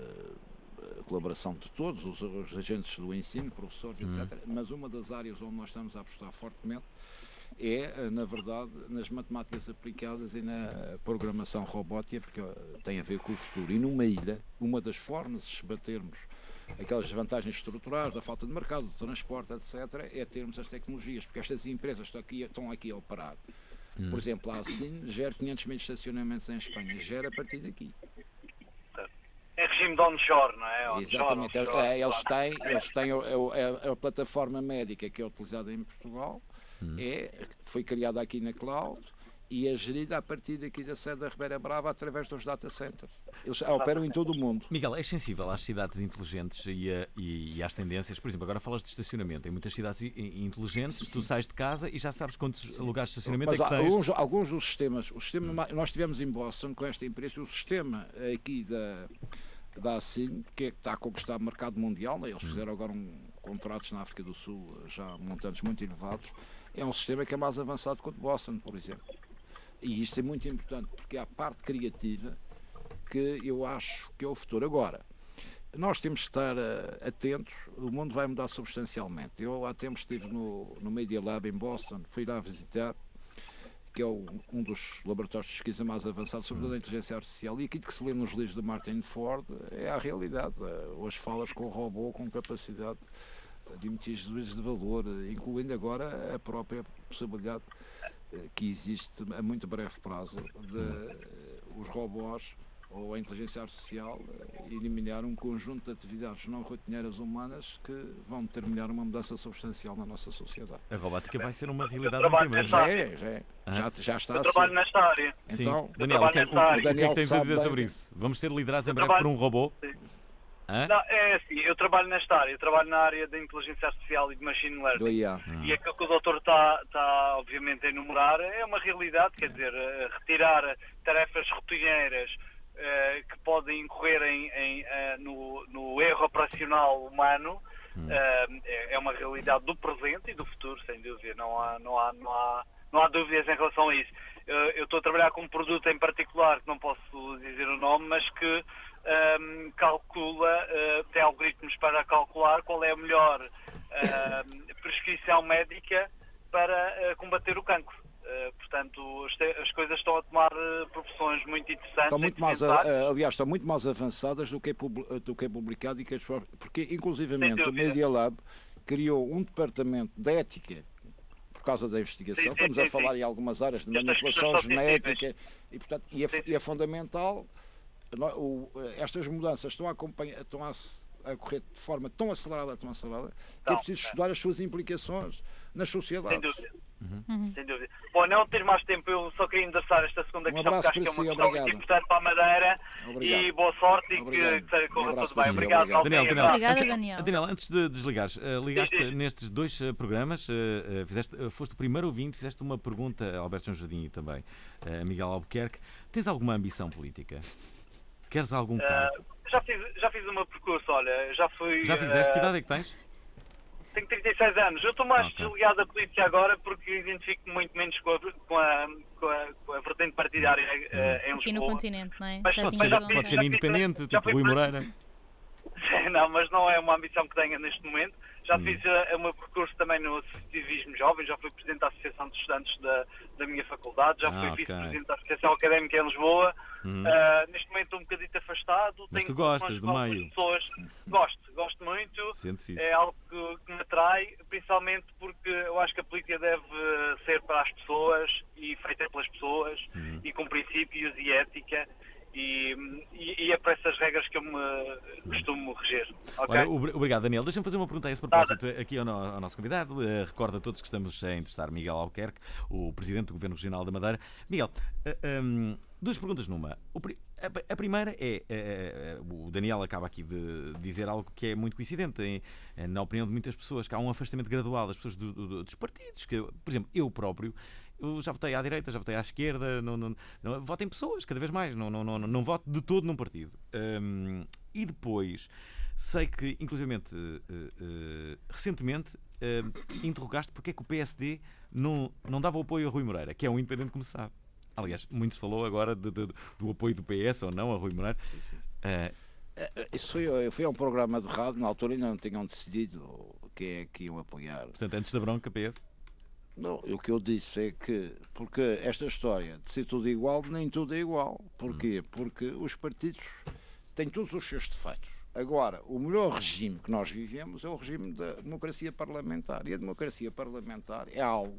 uh, colaboração de todos os, os agentes do ensino, professores, uhum. etcétera. Mas uma das áreas onde nós estamos a apostar fortemente é, uh, na verdade, nas matemáticas aplicadas e na programação robótica, porque uh, tem a ver com o futuro. E numa ilha, uma das formas de batermos aquelas desvantagens estruturais, da falta de mercado, do transporte, etcétera, é termos as tecnologias, porque estas empresas estão aqui, estão aqui a operar. Por exemplo, a ACIN gera quinhentos mil estacionamentos em Espanha, gera a partir daqui. É regime de onshore, não é? Onshore, exatamente, onshore, é, eles têm, eles têm a, a, a plataforma médica que é utilizada em Portugal, hum. é, foi criada aqui na cloud e é gerida a partir daqui da sede da Ribeira Brava através dos data centers. Eles operam em todo o mundo. Miguel, és sensível às cidades inteligentes e, a, e, e às tendências? Por exemplo, agora falas de estacionamento. Em muitas cidades inteligentes, tu sais de casa e já sabes quantos lugares de estacionamento Mas é que tens. Alguns, alguns dos sistemas, o sistema, hum. nós estivemos em Boston com esta empresa, o sistema aqui da, da ACIN, que é que está a conquistar o mercado mundial, né? Eles fizeram agora um, contratos na África do Sul, já montantes muito elevados, é um sistema que é mais avançado que o de Boston, por exemplo. E isto é muito importante, porque há a parte criativa que eu acho que é o futuro. Agora, nós temos que estar uh, atentos, o mundo vai mudar substancialmente. Eu há tempos estive no, no Media Lab em Boston, fui lá visitar, que é o, um dos laboratórios de pesquisa mais avançados sobre a inteligência artificial, e aquilo que se lê nos livros de Martin Ford é a realidade. Uh, hoje falas com o robô com capacidade de emitir juízos de valor, uh, incluindo agora a própria possibilidade que existe a muito breve prazo de uh, os robôs ou a inteligência artificial uh, eliminar um conjunto de atividades não rotineiras humanas que vão determinar uma mudança substancial na nossa sociedade. A robótica vai ser uma realidade muito em breve. Já é, já é. Ah. Já, já está eu a trabalho ser. nesta área. Então, Sim. Daniel, o que, é, o, o, o que é que tens a dizer sobre bem. isso? Vamos ser liderados em Eu breve trabalho... por um robô? Sim. Não, é assim, eu trabalho nesta área, eu trabalho na área da inteligência artificial e de machine learning. Do I A. E aquilo que o doutor está, está obviamente a enumerar é uma realidade, quer dizer, retirar tarefas rotineiras uh, que podem incorrer em, em, uh, no, no erro operacional humano, hum. uh, é uma realidade do presente e do futuro, sem dúvida, não há, não há, não há, não há dúvidas em relação a isso. Uh, eu estou a trabalhar com um produto em particular, que não posso dizer o nome, mas que Um, calcula, uh, tem algoritmos para calcular qual é a melhor uh, prescrição médica para uh, combater o cancro. Uh, portanto, as, as coisas estão a tomar uh, proporções muito interessantes. Estão muito mais, a, aliás, estão muito mais avançadas do que é, do que é publicado, e que, porque inclusivamente o Media Lab criou um departamento de ética por causa da investigação. Sim, sim, Estamos sim, a falar sim. em algumas áreas de manipulação genética e, portanto, e, é, e é fundamental. O, estas mudanças estão a, estão a a correr de forma tão acelerada, tão acelerada, que é Então, preciso estudar as suas implicações nas Sem sociedades. dúvida. Uhum. Sem dúvida. Bom, não ter mais tempo, eu só queria endereçar esta segunda Um questão, porque abraço acho que é para uma si, questão obrigado. muito importante para a Madeira. Obrigado. E boa sorte e que, Obrigado. que seja Um corra abraço tudo para bem. si, Obrigado, obrigado. Valdir. Daniel, Daniel, Obrigada, antes, Daniel. Daniel, antes de desligares, uh, ligaste Diz, diz. nestes dois uh, programas, uh, uh, fizeste, uh, foste o primeiro ouvinte, fizeste uma pergunta a Alberto João Jardim e também uh, a Miguel Albuquerque. Tens alguma ambição política? Queres algum cargo? Uh, já, fiz, já fiz o meu percurso, olha, já fui... Já fizeste? Que uh, idade é que tens? Tenho trinta e seis anos. Eu estou mais Ok. ligado à política agora porque identifico-me muito menos com a, com a, com a, com a vertente partidária uh, em Aqui no Lisboa. continente, não é? Mas Já pode tinhas ser- razão. Pode ser já fiz- independente, já tipo fui Rui pre- Moreira. Não, mas não é uma ambição que tenho neste momento. Já Hum. fiz uh, o meu percurso também no associativismo jovem, já fui presidente da Associação de Estudantes da, da minha faculdade, já Ah, fui ok. vice-presidente da Associação Académica em Lisboa. Uhum. Uh, neste momento estou um bocadinho afastado. Mas tenho tu gostas relações do com algumas meio? Pessoas. Gosto, gosto muito. Sente-se isso. É algo que, que me atrai, principalmente porque eu acho que a política deve ser para as pessoas e feita pelas pessoas Uhum. e com princípios e ética. E, e, e é para essas regras que eu me costumo reger. ok? Olha, obri- obrigado, Daniel. Deixa-me fazer uma pergunta a esse propósito aqui ao, no- ao nosso convidado. Uh, recordo a todos que estamos a entrevistar Miguel Albuquerque, o Presidente do Governo Regional da Madeira. Miguel, uh, um, duas perguntas numa. O pri- a, a primeira é, uh, uh, o Daniel acaba aqui de dizer algo que é muito coincidente, em, na opinião de muitas pessoas, que há um afastamento gradual das pessoas do- do- dos partidos, que, por exemplo, eu próprio, eu já votei à direita, já votei à esquerda, não, não, não, voto em pessoas, cada vez mais, não, não, não, não voto de todo num partido. Um, e depois, sei que, inclusivamente, uh, uh, recentemente, uh, interrogaste porque é que o P S D não, não dava o apoio a Rui Moreira, que é um independente, como se sabe. Aliás, muito se falou agora de, de, do apoio do P S ou não a Rui Moreira. Uh, Isso foi, foi a um programa de rádio, na altura ainda não tinham decidido quem é que iam apoiar. portanto, antes da bronca, P S. Não, o que eu disse é que, porque esta história de ser tudo igual, nem tudo é igual. Porquê? Porque os partidos têm todos os seus defeitos. Agora, o melhor regime que nós vivemos é o regime da democracia parlamentar. E a democracia parlamentar é algo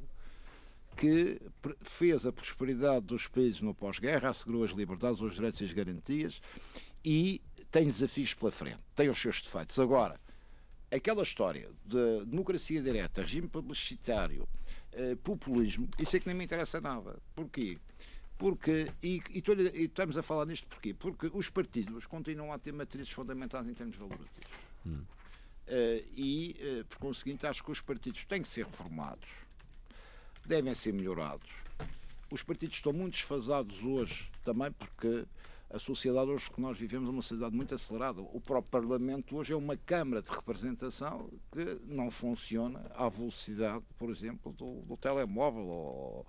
que fez a prosperidade dos países no pós-guerra, assegurou as liberdades, os direitos e as garantias e tem desafios pela frente, tem os seus defeitos. Agora, aquela história de democracia direta, regime publicitário, eh, populismo, isso é que nem me interessa nada. Porquê? Porque, e, e, tô, e estamos a falar nisto porquê? Porque os partidos continuam a ter matrizes fundamentais em termos valorativos. Hum. Uh, e, uh, por conseguinte, acho que os partidos têm que ser reformados, devem ser melhorados. Os partidos estão muito desfasados hoje, também porque a sociedade hoje que nós vivemos é uma sociedade muito acelerada. O próprio Parlamento hoje é uma Câmara de representação que não funciona à velocidade, por exemplo, do, do telemóvel ou,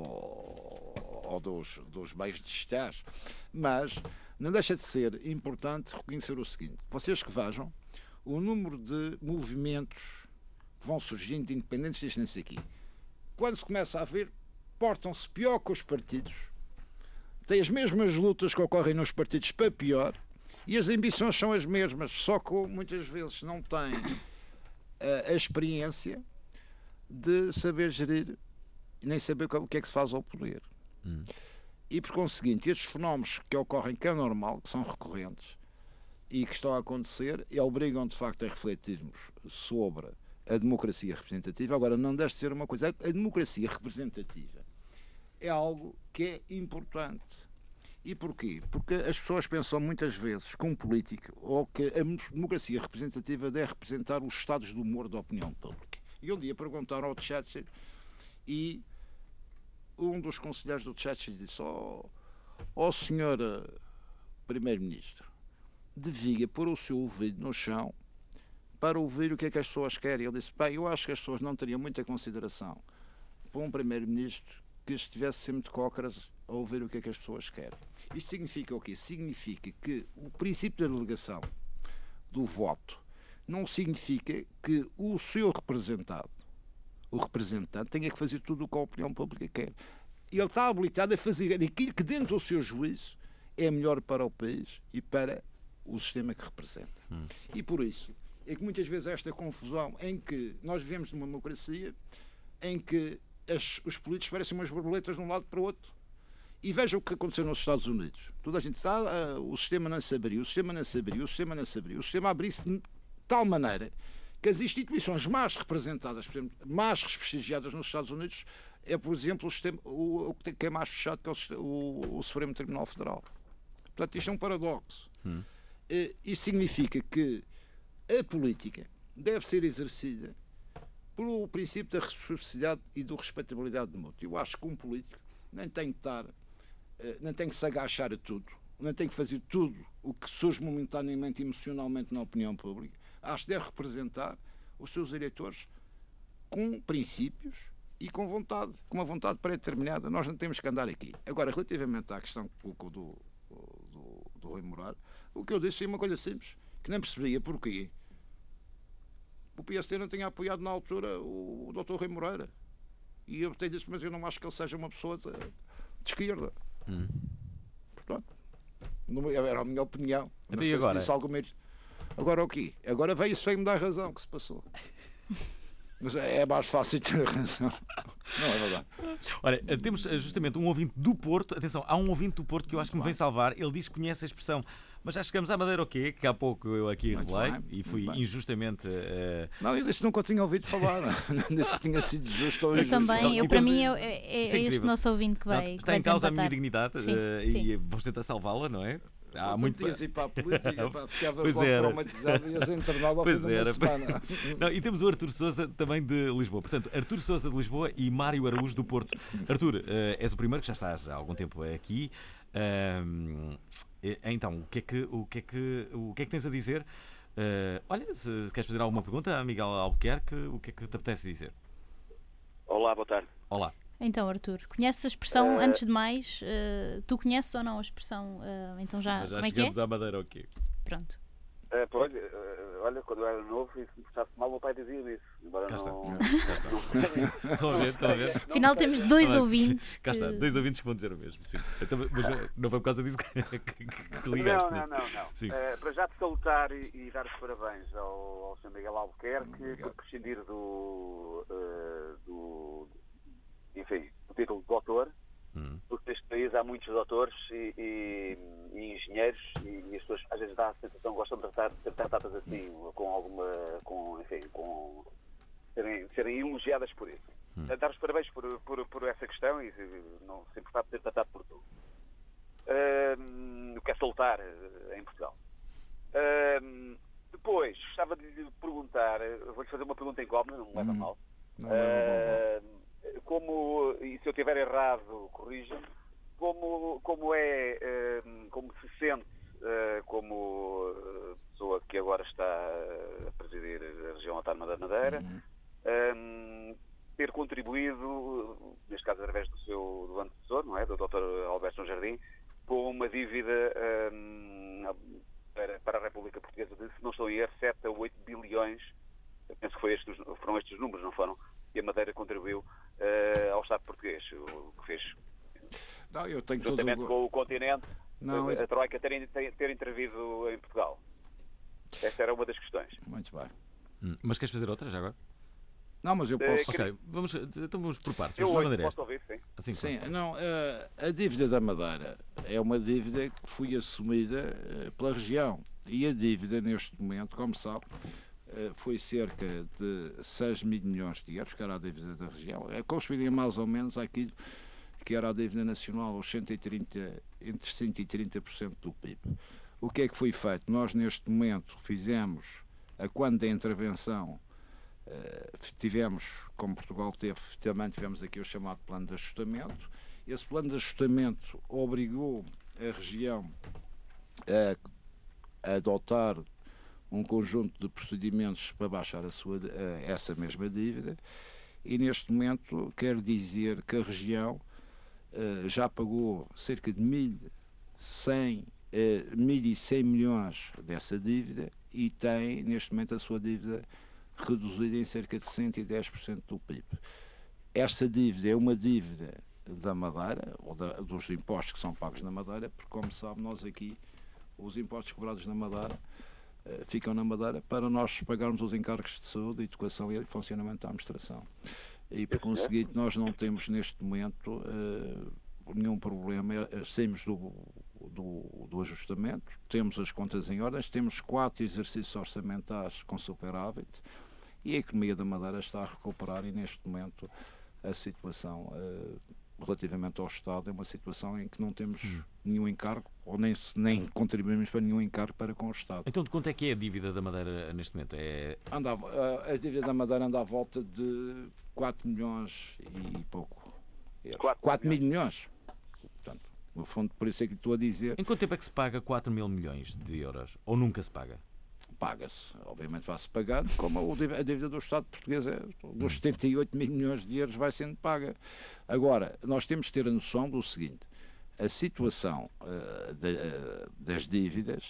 ou, ou dos, dos meios digitais. Mas não deixa de ser importante reconhecer o seguinte: vocês que vejam o número de movimentos que vão surgindo de independentes desde aqui. Quando se começa a ver, portam-se pior que os partidos, têm as mesmas lutas que ocorrem nos partidos para pior, e as ambições são as mesmas, só que muitas vezes não têm a, a experiência de saber gerir nem saber o que é que se faz ao poder. Hum. E por conseguinte, estes fenómenos que ocorrem, que é normal, que são recorrentes e que estão a acontecer, e obrigam de facto a refletirmos sobre a democracia representativa. Agora, não deve ser uma coisa, a democracia representativa é algo que é importante. E porquê? Porque as pessoas pensam muitas vezes que um político, ou que a democracia representativa deve representar os estados do humor da opinião pública. E um dia perguntaram ao Churchill, e um dos conselheiros do Churchill disse: ó oh, oh, senhor primeiro-ministro, devia pôr o seu ouvido no chão para ouvir o que é que as pessoas querem. Ele disse: bem, eu acho que as pessoas não teriam muita consideração para um primeiro-ministro que estivesse sempre de cócoras a ouvir o que é que as pessoas querem. Isto significa o quê? Significa que o princípio da delegação do voto não significa que o seu representado, o representante, tenha que fazer tudo o que a opinião pública quer. Ele está habilitado a fazer aquilo que, dentro do seu juízo, é melhor para o país e para o sistema que representa. Hum. E por isso é que muitas vezes há esta confusão em que nós vivemos numa democracia em que as, os políticos parecem umas borboletas de um lado para o outro E veja o que aconteceu nos Estados Unidos. Toda a gente está, ah, o sistema não se abriu, o sistema não se abriu, o sistema não se abriu, o sistema abriu-se de tal maneira que as instituições mais representadas, por exemplo, mais desprestigiadas nos Estados Unidos, é, por exemplo, o, sistema, o, o que é mais fechado, que é o, o, o Supremo Tribunal Federal. Portanto, isto é um paradoxo. Hum. Uh, isto significa que a política deve ser exercida pelo princípio da reciprocidade e da respeitabilidade de mútuo. Eu acho que um político nem tem que estar, uh, nem tem que se agachar a tudo, nem tem que fazer tudo o que surge momentaneamente, emocionalmente na opinião pública. Acho que deve representar os seus eleitores com princípios e com vontade, com uma vontade pré-determinada. Nós não temos que andar aqui. Agora, relativamente à questão que colocou do, do, do Rui Morar, o que eu disse é uma coisa simples, que nem percebia porquê o P S D não tinha apoiado na altura o doutor Rui Moreira. E eu tenho dito, mas eu não acho que ele seja uma pessoa de, de esquerda. Hum. Portanto, era a minha opinião. Não sei se disse algo mesmo. Agora o quê? Agora veio-se veio-me dar razão que se passou. Mas é mais fácil ter razão. Não é verdade. Olha, temos justamente um ouvinte do Porto. Atenção, há um ouvinte do Porto que eu acho que me vem salvar. Ele diz que conhece a expressão. Mas já chegamos à Madeira o quê? Que há pouco eu aqui revelei e fui injustamente... Uh... Não, eu disse que nunca tinha ouvido falar. Não disse que tinha sido justo ou injusto. Eu também. Não, eu, para mim é, é, é, é este nosso ouvinte que vai... Não, está que vai em causa desempatar. A minha dignidade sim, uh, sim. e vamos tentar salvá-la, não é? Há Há muito para ir para a política, pá, ficava pois logo era. traumatizado e ia ser internado ao fim de uma semana. Não, e temos o Artur Sousa também de Lisboa. Portanto, Artur Sousa de Lisboa e Mário Araújo do Porto. Artur, uh, és o primeiro que já estás há algum tempo aqui. Uh, então, o que, é que, o, que é que, o que é que tens a dizer? Uh, olha, se queres fazer alguma pergunta a Miguel Albuquerque, o que é que te apetece dizer? Olá, boa tarde. Olá. Então, Artur, conheces a expressão, uh... antes de mais, uh, tu conheces ou não a expressão, uh, então já, já como é que chegamos é? à Madeira, ok. Pronto. Uh, pois, uh, olha, quando eu era novo e se me portasse mal, o meu pai dizia isso. Embora cá não... está. Estão a ver, estão a ver. Afinal, temos dois ah, ouvintes. Cá que... está, dois ouvintes que vão dizer o mesmo. Sim. Então, mas não foi por causa disso que, que, que ligaste. Não, não, não. não. Uh, para já te salutar e, e dar os parabéns ao, ao senhor Miguel Albuquerque por prescindir do, uh, do, enfim, do título de doutor. Hum. Porque neste país há muitos doutores e, e, e engenheiros e, e as pessoas às vezes dá a sensação que gostam de tratar, de ser tratadas assim, com alguma, com, enfim, com serem, serem elogiadas por isso. Hum. Dar os parabéns por, por, por essa questão e não se importar de ser tratado por tu. Uh, o que é soltar uh, em Portugal. Uh, depois, gostava de lhe perguntar, vou-lhe fazer uma pergunta incómoda, não me leva hum. mal. Não leva uh, Como, e se eu estiver errado, corrija-me, como, como é, como se sente como pessoa que agora está a presidir a região autónoma da Madeira, uhum. ter contribuído, neste caso através do seu do antecessor, não é, do doutor Alberto Jardim, com uma dívida para, para a República Portuguesa de, se não estou a erro, sete a oito bilhões, eu penso que foi estes, foram estes números, não foram? E a Madeira contribuiu uh, ao Estado português, o que fez, não, eu tenho juntamente todo... com o continente, não, a, eu... a Troika ter, ter, ter intervido em Portugal. Essa era uma das questões. Muito bem. Hum, mas queres fazer outra já agora? Não, mas eu posso... Uh, ok, vamos, então vamos por partes. Eu hoje posso ouvir, sim. Assim, sim, não, uh, a dívida da Madeira é uma dívida que foi assumida uh, pela região. E a dívida, neste momento, como sabe, foi cerca de seis mil milhões de euros, que era a dívida da região. É correspondia mais ou menos àquilo que era a dívida nacional, aos cento e trinta, entre cento e trinta por cento do P I B. O que é que foi feito? Nós, neste momento, fizemos, a quando da intervenção, tivemos, como Portugal teve, também tivemos aqui o chamado plano de ajustamento. Esse plano de ajustamento obrigou a região a, a adotar um conjunto de procedimentos para baixar a sua, a, essa mesma dívida, e neste momento quero dizer que a região uh, já pagou cerca de mil e cem milhões dessa dívida e tem neste momento a sua dívida reduzida em cerca de cento e dez por cento do P I B. Esta dívida é uma dívida da Madeira, ou da, dos impostos que são pagos na Madeira, porque, como sabe, nós aqui, os impostos cobrados na Madeira ficam na Madeira para nós pagarmos os encargos de saúde, educação e funcionamento da administração. E, por conseguinte, nós não temos neste momento uh, nenhum problema, saímos do, do, do ajustamento, temos as contas em ordem, temos quatro exercícios orçamentais com superávit e a economia da Madeira está a recuperar e neste momento a situação uh, relativamente ao Estado é uma situação em que não temos hum. nenhum encargo ou nem, nem contribuímos para nenhum encargo para com o Estado. Então de quanto é que é a dívida da Madeira neste momento? É... Anda, a, a dívida da Madeira anda à volta de quatro milhões e pouco. quatro mil milhões. Portanto, no fundo, por isso é que estou a dizer... Em quanto tempo é que se paga quatro mil milhões de euros? Ou nunca se paga? Paga-se. Obviamente vai-se pagando, como a dívida do Estado português é dos setenta e oito mil milhões de euros vai sendo paga. Agora, nós temos que ter a noção do seguinte, a situação uh, de, uh, das dívidas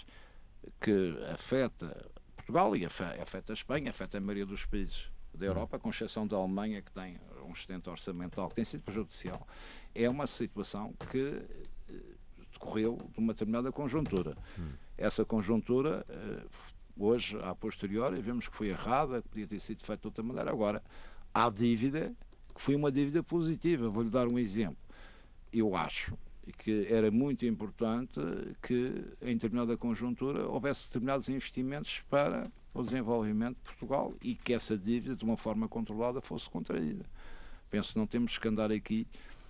que afeta Portugal e afeta, afeta a Espanha, afeta a maioria dos países da Europa, com exceção da Alemanha, que tem um excedente orçamental, que tem sido prejudicial, é uma situação que uh, decorreu de uma determinada conjuntura. Hum. Essa conjuntura... Uh, hoje, a posteriori, vemos que foi errada, que podia ter sido feita de outra maneira. Agora, há dívida, que foi uma dívida positiva. Vou-lhe dar um exemplo. Eu acho que era muito importante que, em determinada conjuntura, houvesse determinados investimentos para o desenvolvimento de Portugal e que essa dívida, de uma forma controlada, fosse contraída. Penso que não temos que andar aqui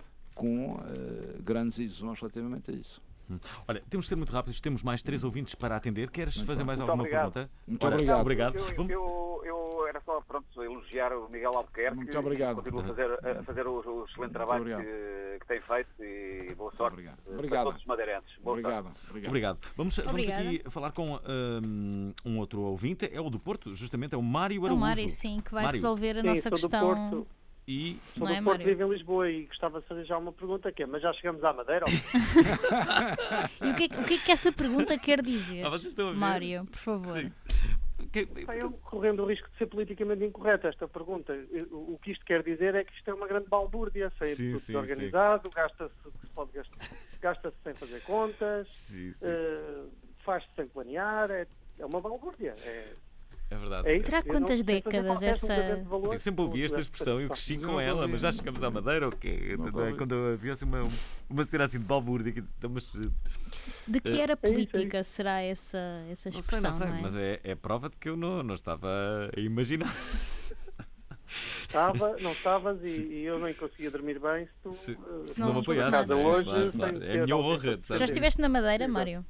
com uh, grandes ilusões relativamente a isso. Olha, temos de ser muito rápidos, temos mais três ouvintes para atender. Queres muito fazer bom. mais muito alguma obrigado. pergunta? Muito Ora, obrigado. obrigado. Eu, eu, eu era só pronto, elogiar o Miguel Albuquerque. Muito obrigado. Continua a fazer, a fazer o, o excelente trabalho que, que tem feito e boa sorte obrigado. para Obrigado. todos os madeirenses. Boa obrigado. Sorte. Obrigado. Obrigado. Vamos, vamos Obrigada. aqui falar com um, um outro ouvinte, é o do Porto, justamente, é o Mário Araújo. É o Mário, sim, que vai Mário. resolver a Sim, nossa sou do questão. Porto. E... Sou Não do é, Porto, Mário? vivo em Lisboa e gostava de fazer já uma pergunta aqui, mas já chegamos à Madeira? E o que, é, o que é que essa pergunta quer dizer? Ah, vocês estão a ver? Mário, por favor. Sim. Que... Pá, eu correndo o risco de ser politicamente incorreta esta pergunta. O, o que isto quer dizer é que isto é uma grande balbúrdia, sem Sim, tudo sim, organizado, gasta-se se pode gastar, gasta-se sem fazer contas, Sim, sim. uh, faz-se sem planear, é, é uma balbúrdia. É, É verdade. é isso. Terá Eu quantas não sei fazer décadas qualquer essa- julgamento de valor. Eu sempre ouvi esta expressão e eu cresci com ela, mas já chegamos à Madeira, ou quê? Quando eu havia assim uma, uma cena assim de balbúrdia, que estamos... De que era É isso, é política será essa, essa Não sei, expressão, não sei, não é? mas é, é prova de que eu não, não estava a imaginar. Estava, não estavas e, e eu nem conseguia dormir bem se tu Se- uh, Se não me fosse apoiasses. casa nada. hoje. Claro, sem claro. É a ter minha alguém honra, para sabes? Já estiveste na Madeira, Exato. Mário?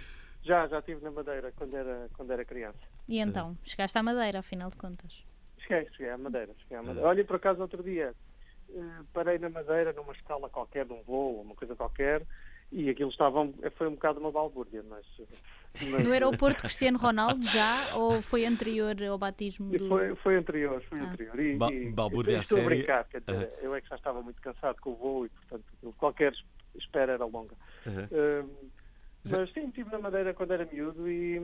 Já, já estive na Madeira quando era, quando era criança. E então? Chegaste à Madeira, afinal de contas? Cheguei, cheguei à Madeira. Cheguei à Uhum. Madeira. Olha, e por acaso, outro dia, eh, parei na Madeira numa escala qualquer, de um voo, uma coisa qualquer, e aquilo estava, um- foi um bocado uma balbúrdia, mas... mas No aeroporto Cristiano Ronaldo já? Ou foi anterior ao batismo e do... foi, foi anterior, foi Ah. anterior. E, Ba- e- balbúrdia e a estou a sério? brincar, quer dizer, Aham. eu é que já estava muito cansado com o voo e, portanto, aquilo- qualquer espera era longa. Uhum. Hum, Mas sim, estive na Madeira quando era miúdo e,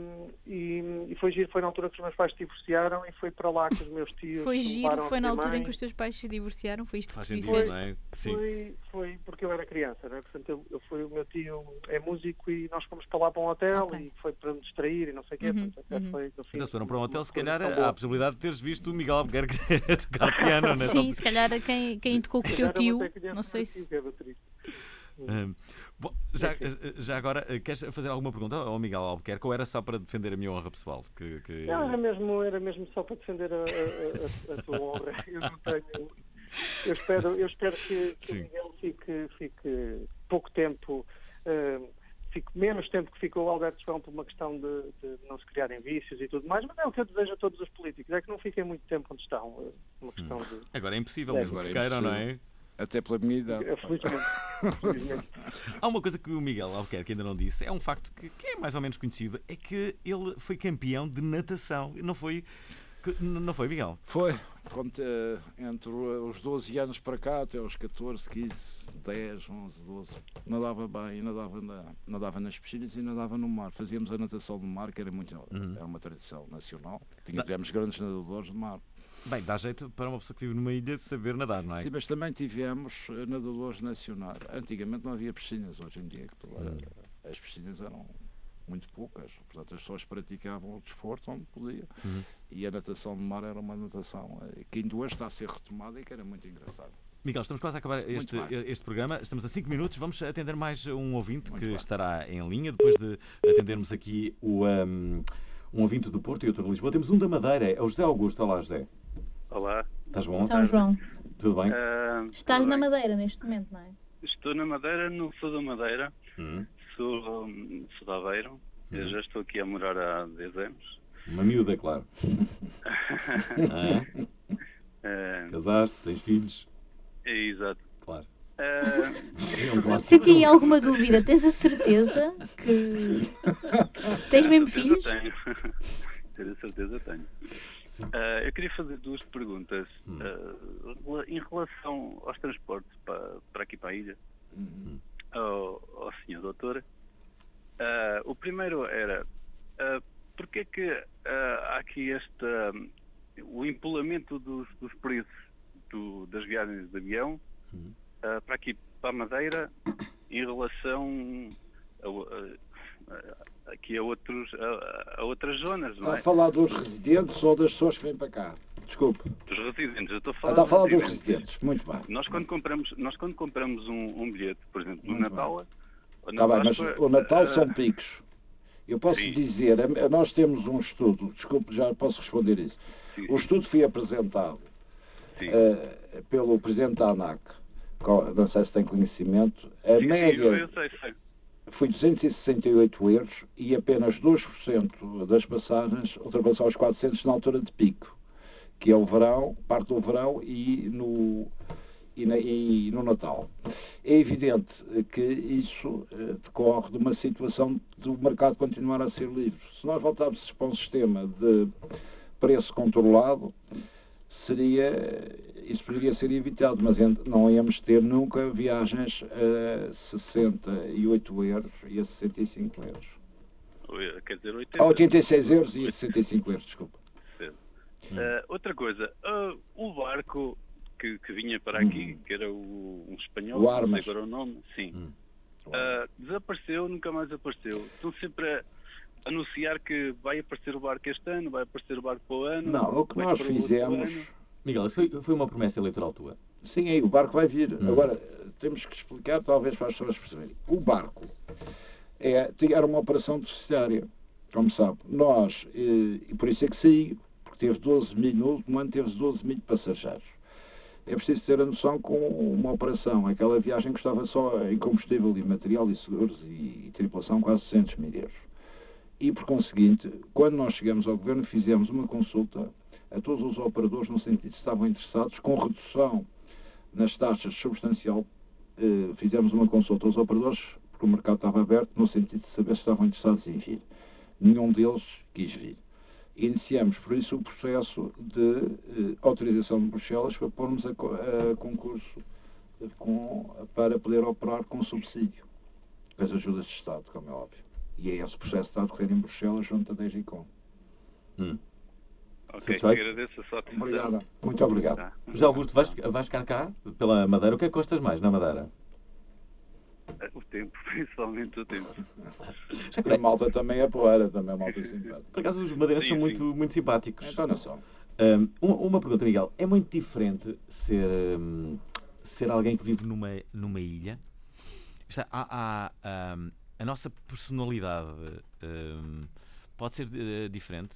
e, e foi giro, foi na altura que os meus pais se divorciaram e foi para lá que os meus tios Foi me giro, levaram a foi na minha altura em mãe. que os teus pais se divorciaram? Foi isto que Faz te sentido, disseste? não é? Sim. Foi, foi porque eu era criança, não é? Portanto, eu, eu fui, o meu tio é músico e nós fomos para lá para um hotel Ok. e foi para me distrair e não sei o quê. Uhum, Portanto, até uhum. foi, no fim, Então, se foram para um uma hotel, se coisa calhar tão há boa. a possibilidade de teres visto o Miguel Albuquerque a tocar piano, não é? Sim, se calhar quem, quem tocou com o teu Agora tio, vou ter que lhe não sei dizer se... que é baterista. Hum, bom, já, já agora, eh, queres fazer alguma pergunta ao Miguel Albuquerque ou era só para defender a minha honra pessoal? Que, que... Não, era mesmo, era mesmo só para defender a, a- a- a tua honra. Eu não tenho. Eu espero, eu espero que, que o Sim. Miguel fique, fique pouco tempo, eh, fique menos tempo que ficou o Alberto João por uma questão de, de não se criarem vícios e tudo mais, mas é o que eu desejo a todos os políticos, é que não fiquem muito tempo onde estão. eh, Uma questão de. Agora é impossível, É, mesmo agora que é queiram, não é? Até pela minha idade. É, felizmente. felizmente. Há uma coisa que o Miguel Albuquerque ainda não disse, é um facto que, que é mais ou menos conhecido, é que ele foi campeão de natação. Não foi, que- não foi Miguel? Foi, quando, eh, entre os doze anos para cá, até aos catorze, quinze, dez, onze, doze, nadava bem, nadava, na, nadava nas piscinas e nadava no mar. Fazíamos a natação do mar, que era, muito, era uma tradição nacional. Tinha- Tivemos grandes nadadores de mar. Bem, dá jeito para uma pessoa que vive numa ilha de saber nadar, não é? Sim, mas também tivemos eh, nadadores nacionais. Antigamente não havia piscinas, hoje em dia que tu- as piscinas eram muito poucas. Portanto, as pessoas praticavam o desporto onde podiam. Uhum. E a natação de mar era uma natação eh, que ainda hoje está a ser retomada e que era muito engraçada. Miguel, estamos quase a acabar este, este programa. Estamos a cinco minutos. Vamos atender mais um ouvinte muito que bem. estará em linha. Depois de atendermos aqui o, um, um ouvinte do Porto e outro de Lisboa. Temos um da Madeira, é o José Augusto. Olá, José. Olá. Estás bom? Então, João. Tudo bem? Uh, Estás tudo na bem. Madeira neste momento, não é? Estou na Madeira, não sou da Madeira. Hum. Sou, um, sou da Aveiro. Hum. Eu já estou aqui a morar há dez anos. Uma miúda, claro. ah, é? uh, Casaste, tens filhos? É, exato. Claro. Uh, Senti alguma dúvida? Tens a certeza que tens mesmo filhos? Tenho. Tenho a certeza, tenho. Uh, eu queria fazer duas perguntas. Hum. Uh, em relação aos transportes para, para aqui para a ilha, hum. ao, ao senhor doutor, uh, o primeiro era uh, porque é que uh, há aqui este um, o empolamento dos, dos preços do, das viagens de avião hum. uh, para aqui para a Madeira em relação a, a, a aqui a, outros, a, a outras zonas, não é? Está a falar dos residentes ou das pessoas que vêm para cá? Desculpe. Dos residentes, eu estou a falar, está a falar dos, dos residentes. Muito bem. Nós quando compramos, nós quando compramos um, um bilhete, por exemplo, no Muito Natal... Está bem, mas o Natal uh, são picos. Eu posso sim. dizer, nós temos um estudo, desculpe, já posso responder isso. Sim, sim. O estudo foi apresentado uh, pelo Presidente da ANAC, não sei se tem conhecimento, a sim, média... Sim, eu, eu sei, sei. Foi duzentos e sessenta e oito euros e apenas dois por cento das passagens ultrapassaram os quatrocentos na altura de pico, que é o verão, parte do verão e no, e, na, e no Natal. É evidente que isso eh, decorre de uma situação do mercado continuar a ser livre. Se nós voltarmos para um sistema de preço controlado, seria... isso poderia ser evitado, mas não íamos ter nunca viagens a sessenta e oito euros e a sessenta e cinco euros. Quer dizer, oitenta. A oitenta e seis euros e a sessenta e cinco euros, desculpa. Uh, outra coisa, uh, o barco que, que vinha para aqui, hum. que era o, um espanhol, o Armas. não sei agora o nome, sim, hum. uh, desapareceu, nunca mais apareceu. Estão sempre a anunciar que vai aparecer o barco este ano, vai aparecer o barco para o ano. Não, o que nós fizemos... Miguel, isso foi, foi uma promessa eleitoral tua? Sim, aí o barco vai vir. Hum. Agora, temos que explicar, talvez, para as pessoas perceberem. O barco é, era uma operação deficitária, como sabe. Nós, e, e por isso é que saiu, porque teve doze mil, no último ano teve doze mil passageiros. É preciso ter a noção com uma operação. Aquela viagem custava só em combustível e material e seguros e, e tripulação quase duzentos mil euros. E, por conseguinte, quando nós chegamos ao governo, fizemos uma consulta a todos os operadores no sentido de se estavam interessados, com redução nas taxas substancial, eh, fizemos uma consulta aos operadores, porque o mercado estava aberto, no sentido de saber se estavam interessados em vir. Nenhum deles quis vir. Iniciamos, por isso, o processo de eh, autorização de Bruxelas para pormos a, a concurso com, para poder operar com subsídio, com as ajudas de Estado, como é óbvio. E é esse processo que está a decorrer em Bruxelas, junto à D G Com. Hum. Ok, agradeço a sua atenção. Obrigada. Muito obrigado. Tá. José Augusto, vais, vais ficar cá, pela Madeira. O que é que gostas mais na Madeira? O tempo, principalmente o tempo. A malta também é poeira, também é malta simpática. Por acaso os madeirenses são sim. muito, muito simpáticos. Então não são. Um, uma, uma pergunta, Miguel. É muito diferente ser, um, ser alguém que vive numa, numa ilha? Está, há, há, um, a nossa personalidade um, pode ser uh, diferente?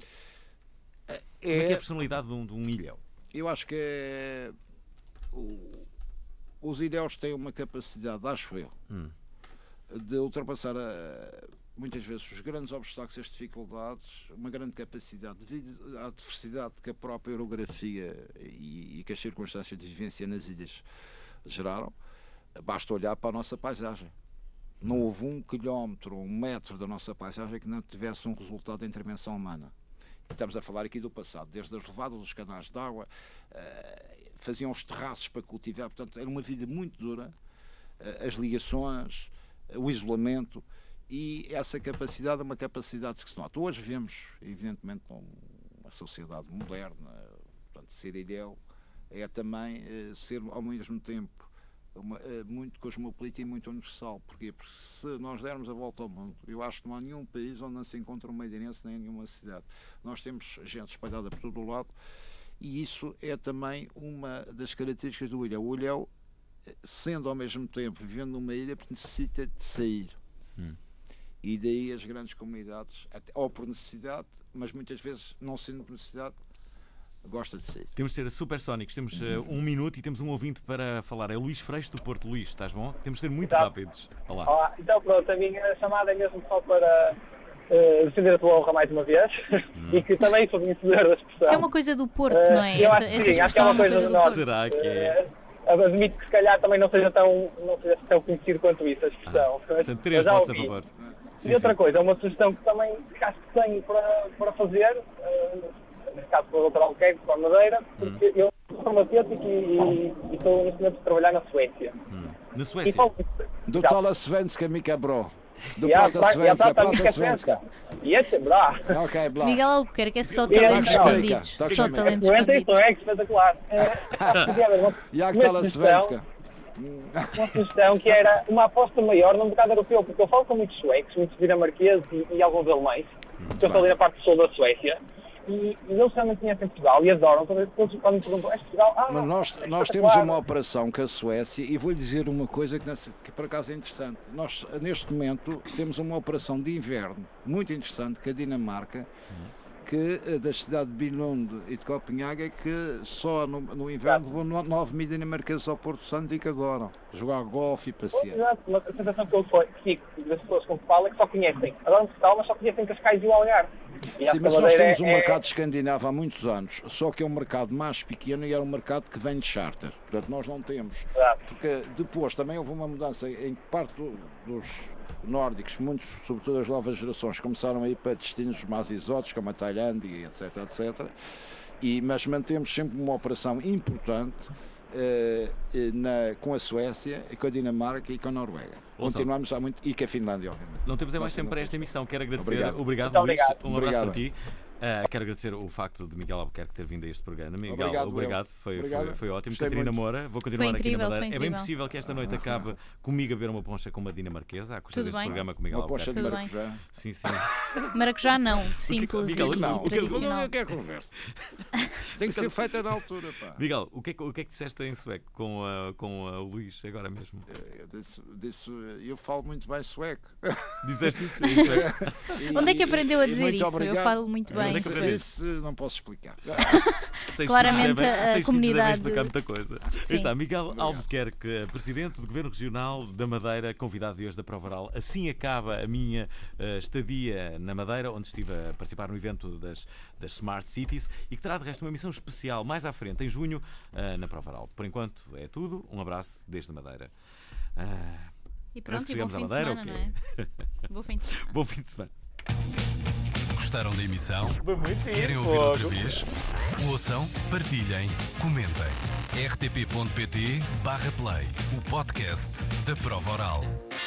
É, Como é que é a personalidade de um, de um ilhéu? Eu acho que é, o, os ilhéus têm uma capacidade, acho eu, hum. de ultrapassar a, muitas vezes os grandes obstáculos, as dificuldades, uma grande capacidade devido à diversidade que a própria orografia e, e que as circunstâncias de vivência nas ilhas geraram. Basta olhar para a nossa paisagem. Não houve um quilómetro, um metro da nossa paisagem que não tivesse um resultado de intervenção humana. Estamos a falar aqui do passado, desde as levadas dos canais de água, uh, faziam os terraços para cultivar, portanto era uma vida muito dura, uh, as ligações, uh, o isolamento, e essa capacidade é uma capacidade que se nota. Hoje vivemos, evidentemente, numa sociedade moderna, portanto ser ilhéu é também uh, ser ao mesmo tempo uma, uh, muito cosmopolita e muito universal. Porquê? Porque se nós dermos a volta ao mundo, eu acho que não há nenhum país onde não se encontra um madeirense nem nenhuma cidade. Nós temos gente espalhada por todo o lado e isso é também uma das características do Ilhéu. O Ilhéu, sendo ao mesmo tempo vivendo numa ilha, necessita de sair. Hum. E daí as grandes comunidades, até, ou por necessidade, mas muitas vezes não sendo por necessidade, gosta de sair. Temos de ser supersónicos, temos uh, um minuto e temos um ouvinte para falar. É o Luís Freixo do Porto. Luís, estás bom? Temos de ser muito Exato. rápidos. Olá. Olá. Então pronto, a minha chamada é mesmo só para uh, defender a tua honra mais uma vez hum. e que também sou conhecedor da expressão. Isso é uma coisa do Porto, uh, não é? Eu essa, acho que essa sim, acho que é uma coisa, coisa do Norte. Será que é? Uh, admito que se calhar também não seja tão, não seja tão conhecido quanto isso, a expressão. Ah, são três votos a favor. Sim, e outra sim. coisa, uma sugestão que também acho que tenho para, para fazer, uh, neste caso para o doutor Albuquerque, para a Madeira, porque hum. eu sou farmacêutico e, e estou neste momento a trabalhar na Suécia. Hum. Na Suécia? Falo, do Tala Svenska, Mika Bro. Do ja, Prata Svenska, Prata Svenska. Jättebra. bra. Ok, bra. Miguel Albuquerque é só talentos escondidos. Só talentos escondidos. Isso é espetacular. Jak Tala Svenska. Uma sugestão que era uma aposta maior no mercado europeu, porque eu falo com muitos suecos, muitos dinamarqueses e, e alguns alemães, que eu estou ali na parte sul da Suécia, e, e eles realmente conhecem Portugal e adoram. Quando me perguntam, és Portugal? Ah, mas nós, é nós temos uma operação com a Suécia e vou-lhe dizer uma coisa que, que por acaso é interessante. Nós, neste momento, temos uma operação de inverno muito interessante com a Dinamarca, que da cidade de Billund e de Copenhague, que só no, no inverno vão nove mil dinamarqueses ao Porto Santo e que adoram jogar golfe e passear. Exato, mas a sensação que eu fico das pessoas com que falo é que só conhecem, adoram Portugal, mas só conhecem Cascais e o Algarve. E sim, mas nós temos é, um é... mercado escandinavo há muitos anos, só que é um mercado mais pequeno e é um mercado que vem de charter. Portanto, nós não temos. Exato. Porque depois também houve uma mudança em parte do, dos nórdicos, muitos, sobretudo as novas gerações, começaram a ir para destinos mais exóticos, como a Tailândia, etc, etcétera. E, mas mantemos sempre uma operação importante uh, na, com a Suécia, com a Dinamarca e com a Noruega. Ouça. Continuamos há muito, e com a Finlândia, obviamente. Não temos mais tempo para esta emissão. Quero agradecer. Obrigado, obrigado Muito Luís. obrigado. Um abraço Obrigado. para ti. Uh, quero agradecer o facto de Miguel Albuquerque ter vindo a este programa. Miguel, obrigado. obrigado. Foi, obrigado. Foi, foi ótimo. Gostei Catarina muito. Moura, vou continuar Foi incrível, aqui na Madeira. foi É bem incrível. possível que esta noite acabe comigo a ver uma poncha com uma dinamarquesa, à custa Tudo deste bem. programa com Miguel Uma poxa Albuquerque. de Tudo bem. maracujá. Sim, sim. Maracujá não, simples Miguel, e, Não, e o que tradicional. eu quero conversa. Tem que ser feita na altura, pá. Miguel, o que, é, que- o que é que disseste em sueco com, a, com a, o Luís agora mesmo? Eu, disse, disse, eu falo muito bem sueco. Disseste isso em sueco? E- Onde é que aprendeu a e dizer muito isso? obrigado. Eu falo muito bem Onde é que Isso, aprendeu? isso não posso explicar. Seis Claramente, filhos devem- a seis filhos comunidade- devem explicar muita coisa. Aí Sim. está, Miguel Albuquerque, presidente do Governo Regional da Madeira, convidado de hoje da Provaral. Assim acaba a minha eh, estadia na Madeira, onde estive a participar no evento das, das Smart Cities e que terá de resto uma emissão especial mais à frente, em junho, eh, na Provaral. Por enquanto é tudo. Um abraço desde a Madeira. Ah, E parece pronto, que e bom chegamos fim à de Madeira, semana, ou não quê? é? Bom fim de semana. Bom fim de semana. Gostaram da emissão? Muito Querem ouvir outra vez? Ouçam, partilhem, comentem. r t p ponto p t barra play, o podcast da Prova Oral.